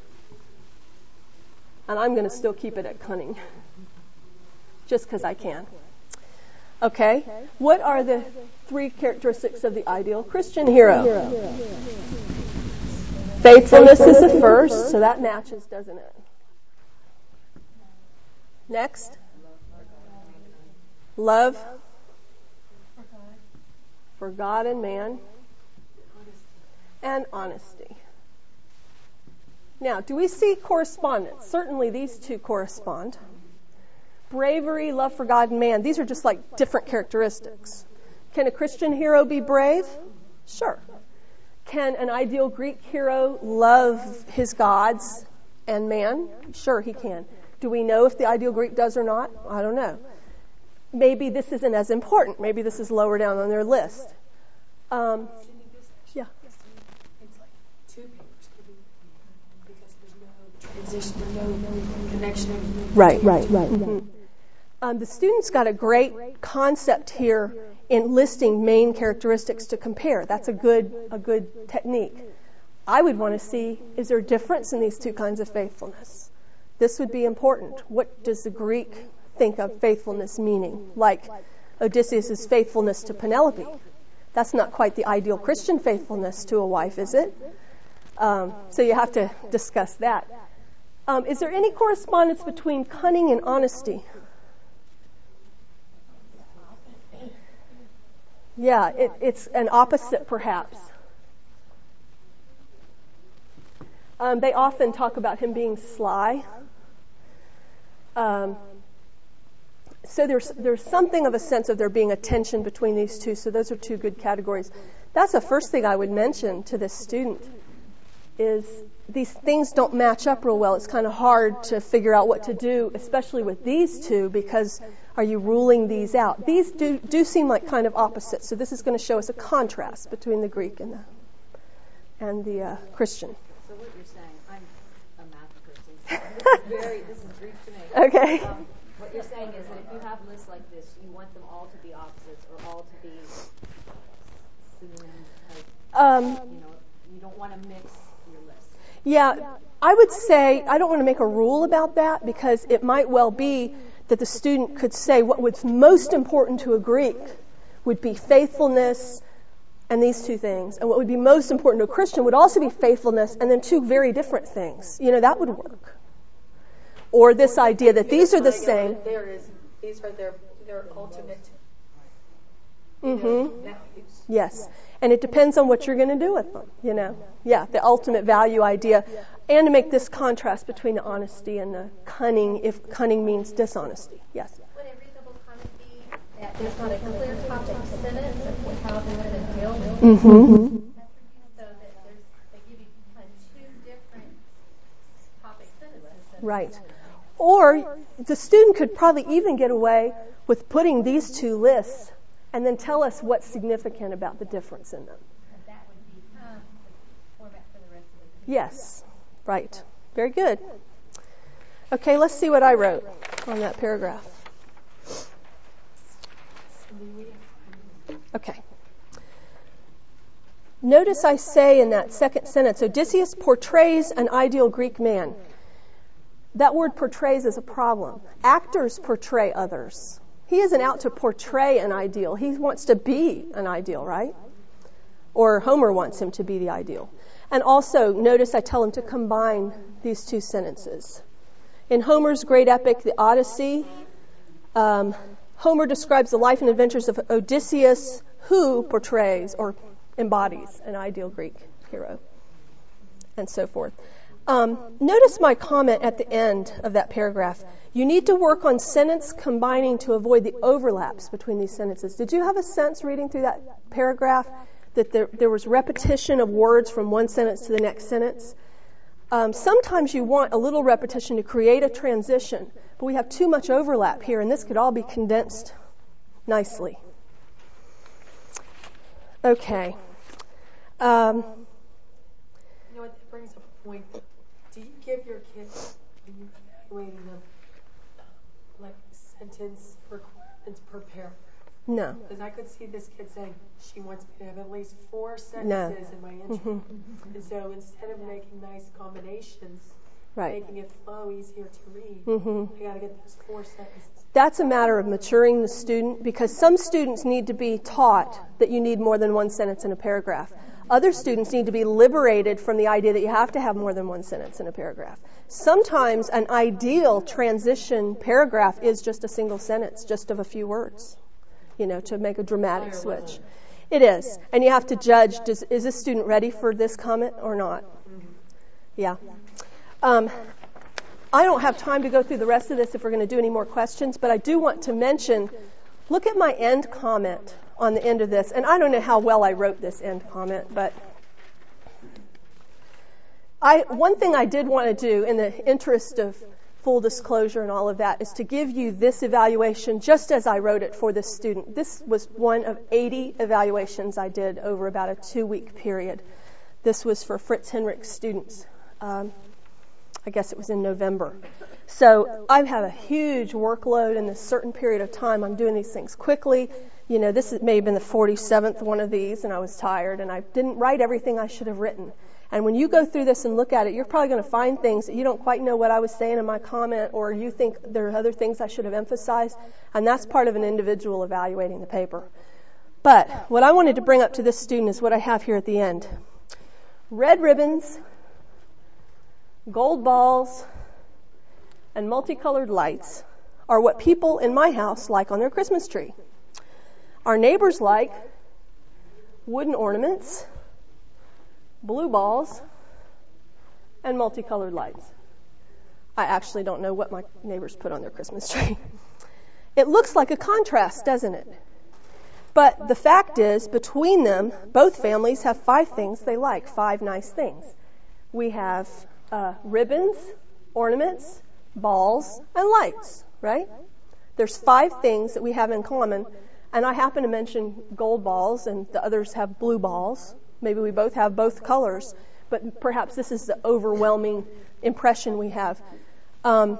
Speaker 2: and I'm going to still keep it at cunning, just because I can. Okay, what are the three characteristics of the ideal Christian hero? Faithfulness is the first, so that matches, doesn't it? Next. Love for God and man. And honesty. Now, do we see correspondence? Certainly these two correspond. Bravery, love for God and man. These are just like different characteristics. Can a Christian hero be brave? Sure. Can an ideal Greek hero love his gods and man? Sure, he can. Do we know if the ideal Greek does or not? I don't know. Maybe this isn't as important. Maybe this is lower down on their list. Um, yeah.
Speaker 4: It's like two papers because there's no transition, no connection.
Speaker 2: Right, right, right. Mm-hmm. Um, the students got a great concept here in listing main characteristics to compare. That's a good a good technique. I would want to see, is there a difference in these two kinds of faithfulness? This would be important. What does the Greek think of faithfulness meaning? Like Odysseus' faithfulness to Penelope. That's not quite the ideal Christian faithfulness to a wife, is it? Um, so you have to discuss that. Um, is there any correspondence between cunning and honesty? Yeah, it, it's an opposite, perhaps. Um, they often talk about him being sly. Um, so there's there's something of a sense of there being a tension between these two. So those are two good categories. That's the first thing I would mention to this student is these things don't match up real well. It's kind of hard to figure out what to do, especially with these two, because are you ruling these out? These do, do seem like kind of opposites. So this is going to show us a contrast between the Greek and the and the uh, Christian.
Speaker 4: So what you're saying, I'm a math person. So this is very, this is Greek to me.
Speaker 2: Okay.
Speaker 4: Um, what you're saying is that if you have lists like this, you want them all to be opposites or all to be synonyms.
Speaker 2: Um,
Speaker 4: you know, you don't want to mix your list.
Speaker 2: Yeah, I would say I don't want to make a rule about that because it might well be that the student could say what was most important to a Greek would be faithfulness and these two things. And what would be most important to a Christian would also be faithfulness and then two very different things. You know, that would work. Or this idea that these are the same.
Speaker 6: There is, these are their, their ultimate
Speaker 2: Mm-hmm.
Speaker 6: values.
Speaker 2: Yes. And it depends on what you're going to do with them, you know. Yeah, the ultimate value idea. And to make this contrast between the honesty and the cunning, if cunning means dishonesty. Yes.
Speaker 5: Would a reasonable comment be that there's not a clear topic sentence of how they're going to deal with it?
Speaker 2: Mm-hmm.
Speaker 5: So that there's, they give you kind of two different topic sentences.
Speaker 2: Right. Or the student could probably even get away with putting these two lists and then tell us what's significant about the difference in them.
Speaker 5: And that would become the format for the rest of the
Speaker 2: Yes. Right. Very good. Okay, let's see what I wrote on that paragraph. Okay. Notice I say in that second sentence, Odysseus portrays an ideal Greek man. That word portrays is a problem. Actors portray others. He isn't out to portray an ideal. He wants to be an ideal, right? Or Homer wants him to be the ideal. And also, notice I tell him to combine these two sentences. In Homer's great epic, The Odyssey, um, Homer describes the life and adventures of Odysseus, who portrays or embodies an ideal Greek hero, and so forth. Um, notice my comment at the end of that paragraph. You need to work on sentence combining to avoid the overlaps between these sentences. Did you have a sense reading through that paragraph that there, there was repetition of words from one sentence to the next sentence? Um, sometimes you want a little repetition to create a transition, but we have too much overlap here, and this could all be condensed nicely. Okay. Um,
Speaker 6: You know what, that brings up a point. Do you give your kids, when you're evaluating them, like sentence requirements per paragraph?
Speaker 2: no.
Speaker 6: Because I could see this kid saying, she wants me to have at least four sentences in my intro.
Speaker 2: Mm-hmm.
Speaker 6: And so instead of making nice combinations,
Speaker 2: Right.
Speaker 6: making it flow easier to read,
Speaker 2: Mm-hmm.
Speaker 6: I got to get those four sentences.
Speaker 2: That's a matter of maturing the student, because some students need to be taught that you need more than one sentence in a paragraph. Other students need to be liberated from the idea that you have to have more than one sentence in a paragraph. Sometimes an ideal transition paragraph is just a single sentence, just of a few words, you know, to make a dramatic switch. It is. And you have to judge, does, is this student ready for this comment or not? Yeah. Um, I don't have time to go through the rest of this if we're going to do any more questions, but I do want to mention, look at my end comment on the end of this. And I don't know how well I wrote this end comment, but I one thing I did want to do in the interest of full disclosure and all of that is to give you this evaluation just as I wrote it for this student. This was one of eighty evaluations I did over about a two-week period. This was for Fritz Henrik's students. Um, I guess it was in November. So I've had a huge workload in this certain period of time. I'm doing these things quickly. You know, this may have been the forty-seventh one of these, and I was tired, and I didn't write everything I should have written. And when you go through this and look at it, you're probably going to find things that you don't quite know what I was saying in my comment, or you think there are other things I should have emphasized, and that's part of an individual evaluating the paper. But what I wanted to bring up to this student is what I have here at the end. Red ribbons, gold balls, and multicolored lights are what people in my house like on their Christmas tree. Our neighbors like wooden ornaments, blue balls, and multicolored lights. I actually don't know what my neighbors put on their Christmas tree. It looks like a contrast, doesn't it? But the fact is, between them, both families have five things they like, five nice things. We have uh, ribbons, ornaments, balls, and lights, right? There's five things that we have in common, and I happen to mention gold balls, and the others have blue balls. Maybe we both have both colors, but perhaps this is the overwhelming impression we have. Um,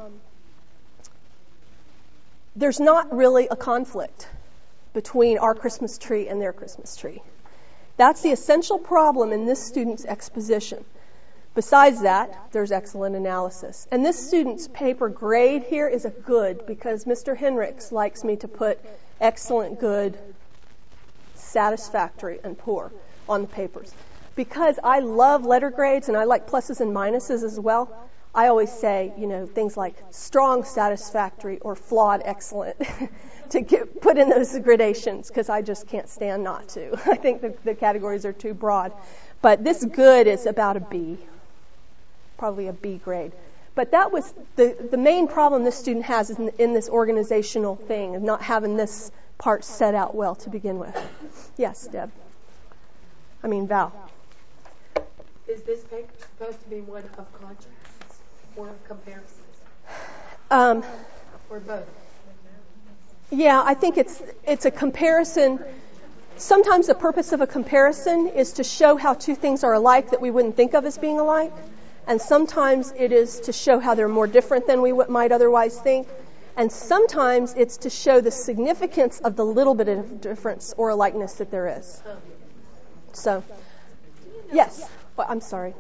Speaker 2: there's not really a conflict between our Christmas tree and their Christmas tree. That's the essential problem in this student's exposition. Besides that, there's excellent analysis. And this student's paper grade here is a good because Mister Henricks likes me to put excellent, good, satisfactory, and poor on the papers. Because I love letter grades and I like pluses and minuses as well, I always say, you know, things like strong, satisfactory, or flawed, excellent to get, put in those gradations because I just can't stand not to. I think the, the categories are too broad. But this good is about a B, probably a B grade. But that was the, the main problem this student has in, in this organizational thing of not having this part set out well to begin with. Yes, Deb. I mean, Val.
Speaker 6: Is this paper supposed to be one of contrasts or of comparisons?
Speaker 2: Um,
Speaker 6: or both?
Speaker 2: Yeah, I think it's it's a comparison. Sometimes the purpose of a comparison is to show how two things are alike that we wouldn't think of as being alike. And sometimes it is to show how they're more different than we w- might otherwise think. And sometimes it's to show the significance of the little bit of difference or alikeness that there is. So, yes. Well, I'm sorry.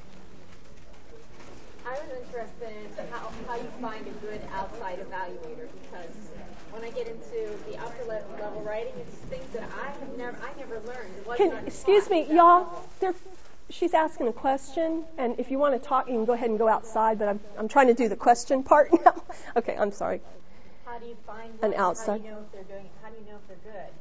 Speaker 4: I was interested in how, how you find a good outside evaluator, because when I get into the upper level, level writing, it's things that I have never I never learned. It wasn't
Speaker 2: Can,
Speaker 4: on
Speaker 2: excuse me,
Speaker 4: class.
Speaker 2: y'all. They're, she's asking a question, and if you want to talk, you can go ahead and go outside. But I'm I'm trying to do the question part now. Okay, I'm sorry.
Speaker 4: How do you find
Speaker 2: An
Speaker 4: one?
Speaker 2: outside.
Speaker 4: How do you know if they're doing? How do you know if they're good?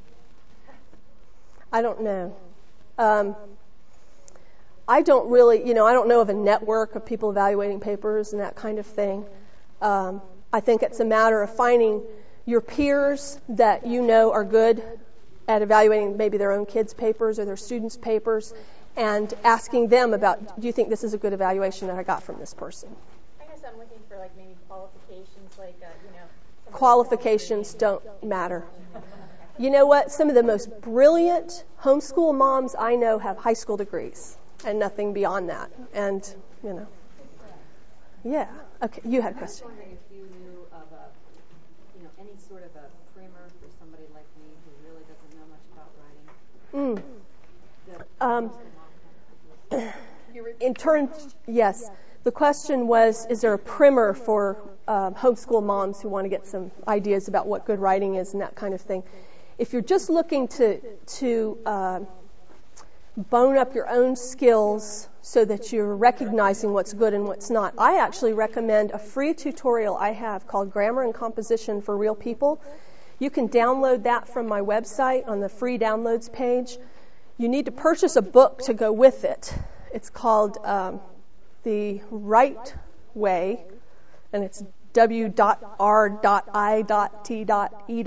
Speaker 2: I don't know. Um, I don't really, you know, I don't know of a network of people evaluating papers and that kind of thing. Um, I think it's a matter of finding your peers that you know are good at evaluating maybe their own kids' papers or their students' papers and asking them about, do you think this is a good evaluation that I got from this person?
Speaker 4: I guess I'm looking for like maybe qualifications, like, uh, you know.
Speaker 2: Qualifications don't matter. You know what? Some of the most brilliant homeschool moms I know have high school degrees and nothing beyond that. And, you know, yeah. Okay, you had a question.
Speaker 7: I was wondering if you knew of a, you know, any sort of a primer for somebody like me who really doesn't know much about writing.
Speaker 2: Mm. Um, in terms, yes. The question was, is there a primer for uh, homeschool moms who want to get some ideas about what good writing is and that kind of thing? If you're just looking to to uh, bone up your own skills so that you're recognizing what's good and what's not, I actually recommend a free tutorial I have called Grammar and Composition for Real People. You can download that from my website on the free downloads page. You need to purchase a book to go with it. It's called um, The Right Way, and it's W R I T E.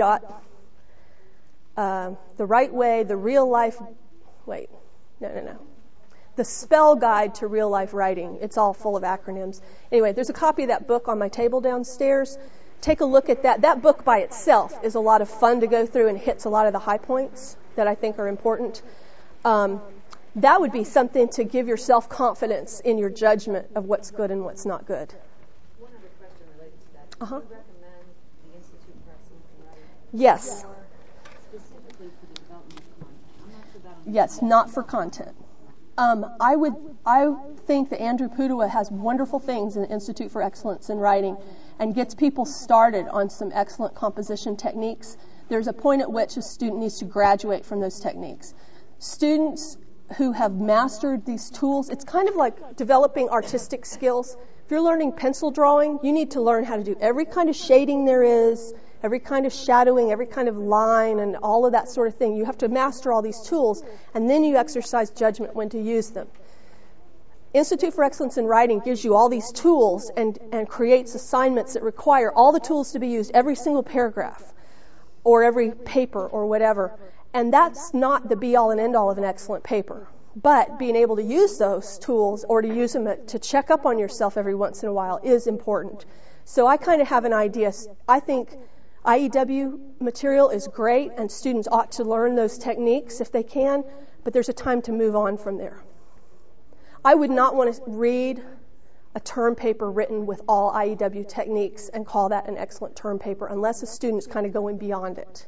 Speaker 2: Uh, the Right Way, the Real Life, wait, no, no, no. The Spell Guide to Real Life Writing. It's all full of acronyms. Anyway, there's a copy of that book on my table downstairs. Take a look at that. That book by itself is a lot of fun to go through and hits a lot of the high points that I think are important. Um, that would be something to give yourself confidence in your judgment of what's good and what's not good.
Speaker 7: One other question related to that.
Speaker 2: Uh-huh.
Speaker 7: Do you recommend the Institute for Excellence in Writing?
Speaker 2: Yes.
Speaker 7: Specifically for the development of content? I'm not sure that
Speaker 2: Yes, not for content. Um, I would, I think that Andrew Pudewa has wonderful things in the Institute for Excellence in Writing and gets people started on some excellent composition techniques. There's a point at which a student needs to graduate from those techniques. Students who have mastered these tools, it's kind of like developing artistic skills. If you're learning pencil drawing, you need to learn how to do every kind of shading there is, every kind of shadowing, every kind of line, and all of that sort of thing. You have to master all these tools, and then you exercise judgment when to use them. Institute for Excellence in Writing gives you all these tools and, and creates assignments that require all the tools to be used, every single paragraph or every paper or whatever. And that's not the be-all and end-all of an excellent paper. But being able to use those tools or to use them to check up on yourself every once in a while is important. So I kind of have an idea. I think I E W material is great, and students ought to learn those techniques if they can, but there's a time to move on from there. I would not want to read a term paper written with all I E W techniques and call that an excellent term paper unless a student's kind of going beyond it.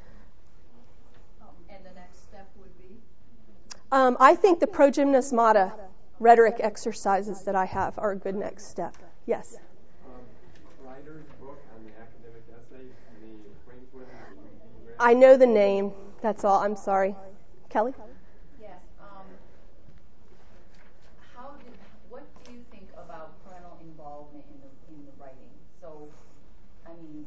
Speaker 7: And the next step would be?
Speaker 2: Um, I think the Progymnasmata rhetoric exercises that I have are a good next step. Yes?
Speaker 3: Um, writer's book on the academic essay, any acquaintance with it?
Speaker 2: I know the name. That's all. I'm sorry. Kelly?
Speaker 5: Yes. Um, how did, what do you think about parental involvement in the in the writing? So, I mean,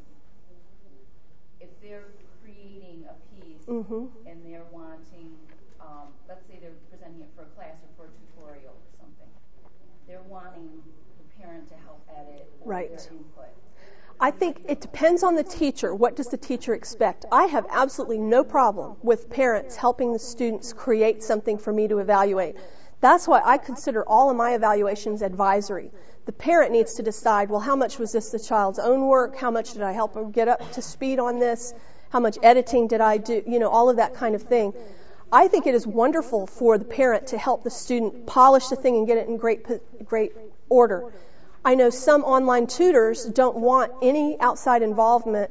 Speaker 5: if they're creating a piece
Speaker 2: Mm-hmm.
Speaker 5: and they're wanting, um, let's say they're presenting it for a class or for a tutorial or something, they're wanting the parent to help edit or
Speaker 2: Right.
Speaker 5: their input.
Speaker 2: I think it depends on the teacher. What does the teacher expect? I have absolutely no problem with parents helping the students create something for me to evaluate. That's why I consider all of my evaluations advisory. The parent needs to decide, well, how much was this the child's own work? How much did I help them get up to speed on this? How much editing did I do? You know, all of that kind of thing. I think it is wonderful for the parent to help the student polish the thing and get it in great, great order. I know some online tutors don't want any outside involvement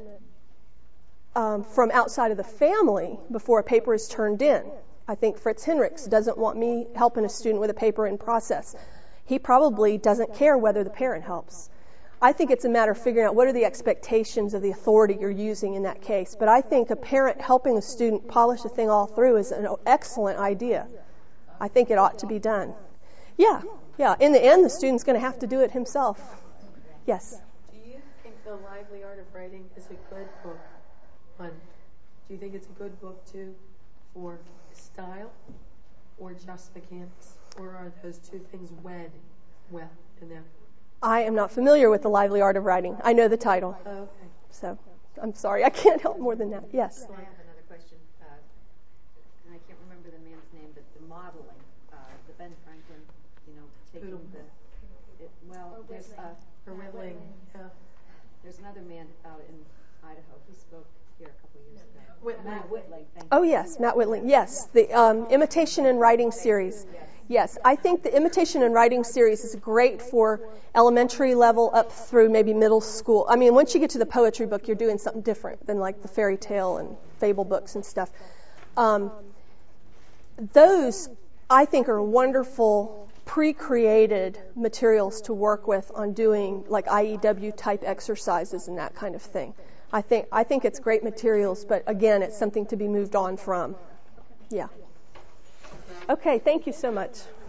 Speaker 2: um, from outside of the family before a paper is turned in. I think Fritz Henrichs doesn't want me helping a student with a paper in process. He probably doesn't care whether the parent helps. I think it's a matter of figuring out what are the expectations of the authority you're using in that case. But I think a parent helping a student polish the thing all through is an excellent idea. I think it ought to be done. Yeah. Yeah, in the end, the student's going to have to do it himself. Yes?
Speaker 6: Do you think The Lively Art of Writing is a good book? One, do you think it's a good book, too, for style or just mechanics? Or are those two things wed well in there?
Speaker 2: I am not familiar with The Lively Art of Writing. I know the title.
Speaker 6: Oh, okay.
Speaker 2: So, I'm sorry, I can't help more than that. Yes?
Speaker 7: I have another question, uh, and I can't remember the man's name, but the modeling, uh, the Ben Franklin, you know, taking
Speaker 6: Who?
Speaker 7: the, it, well,
Speaker 4: Or
Speaker 7: there's,
Speaker 4: Whitling.
Speaker 7: uh,
Speaker 6: Or Whitling. Yeah.
Speaker 7: there's another man out in Idaho. He spoke here a couple of years ago.
Speaker 6: Whitling.
Speaker 7: Matt Whitling, thank you.
Speaker 2: Oh, yes, Matt Whitling. Yes, the um, Imitation and Writing series. Yes, I think the Imitation and Writing series is great for elementary level up through maybe middle school. I mean, once you get to the poetry book, you're doing something different than like the fairy tale and fable books and stuff. Um, those, I think, are wonderful pre-created materials to work with on doing like I E W type exercises and that kind of thing. I think I think it's great materials, but again, it's something to be moved on from. Yeah. Okay, thank you so much.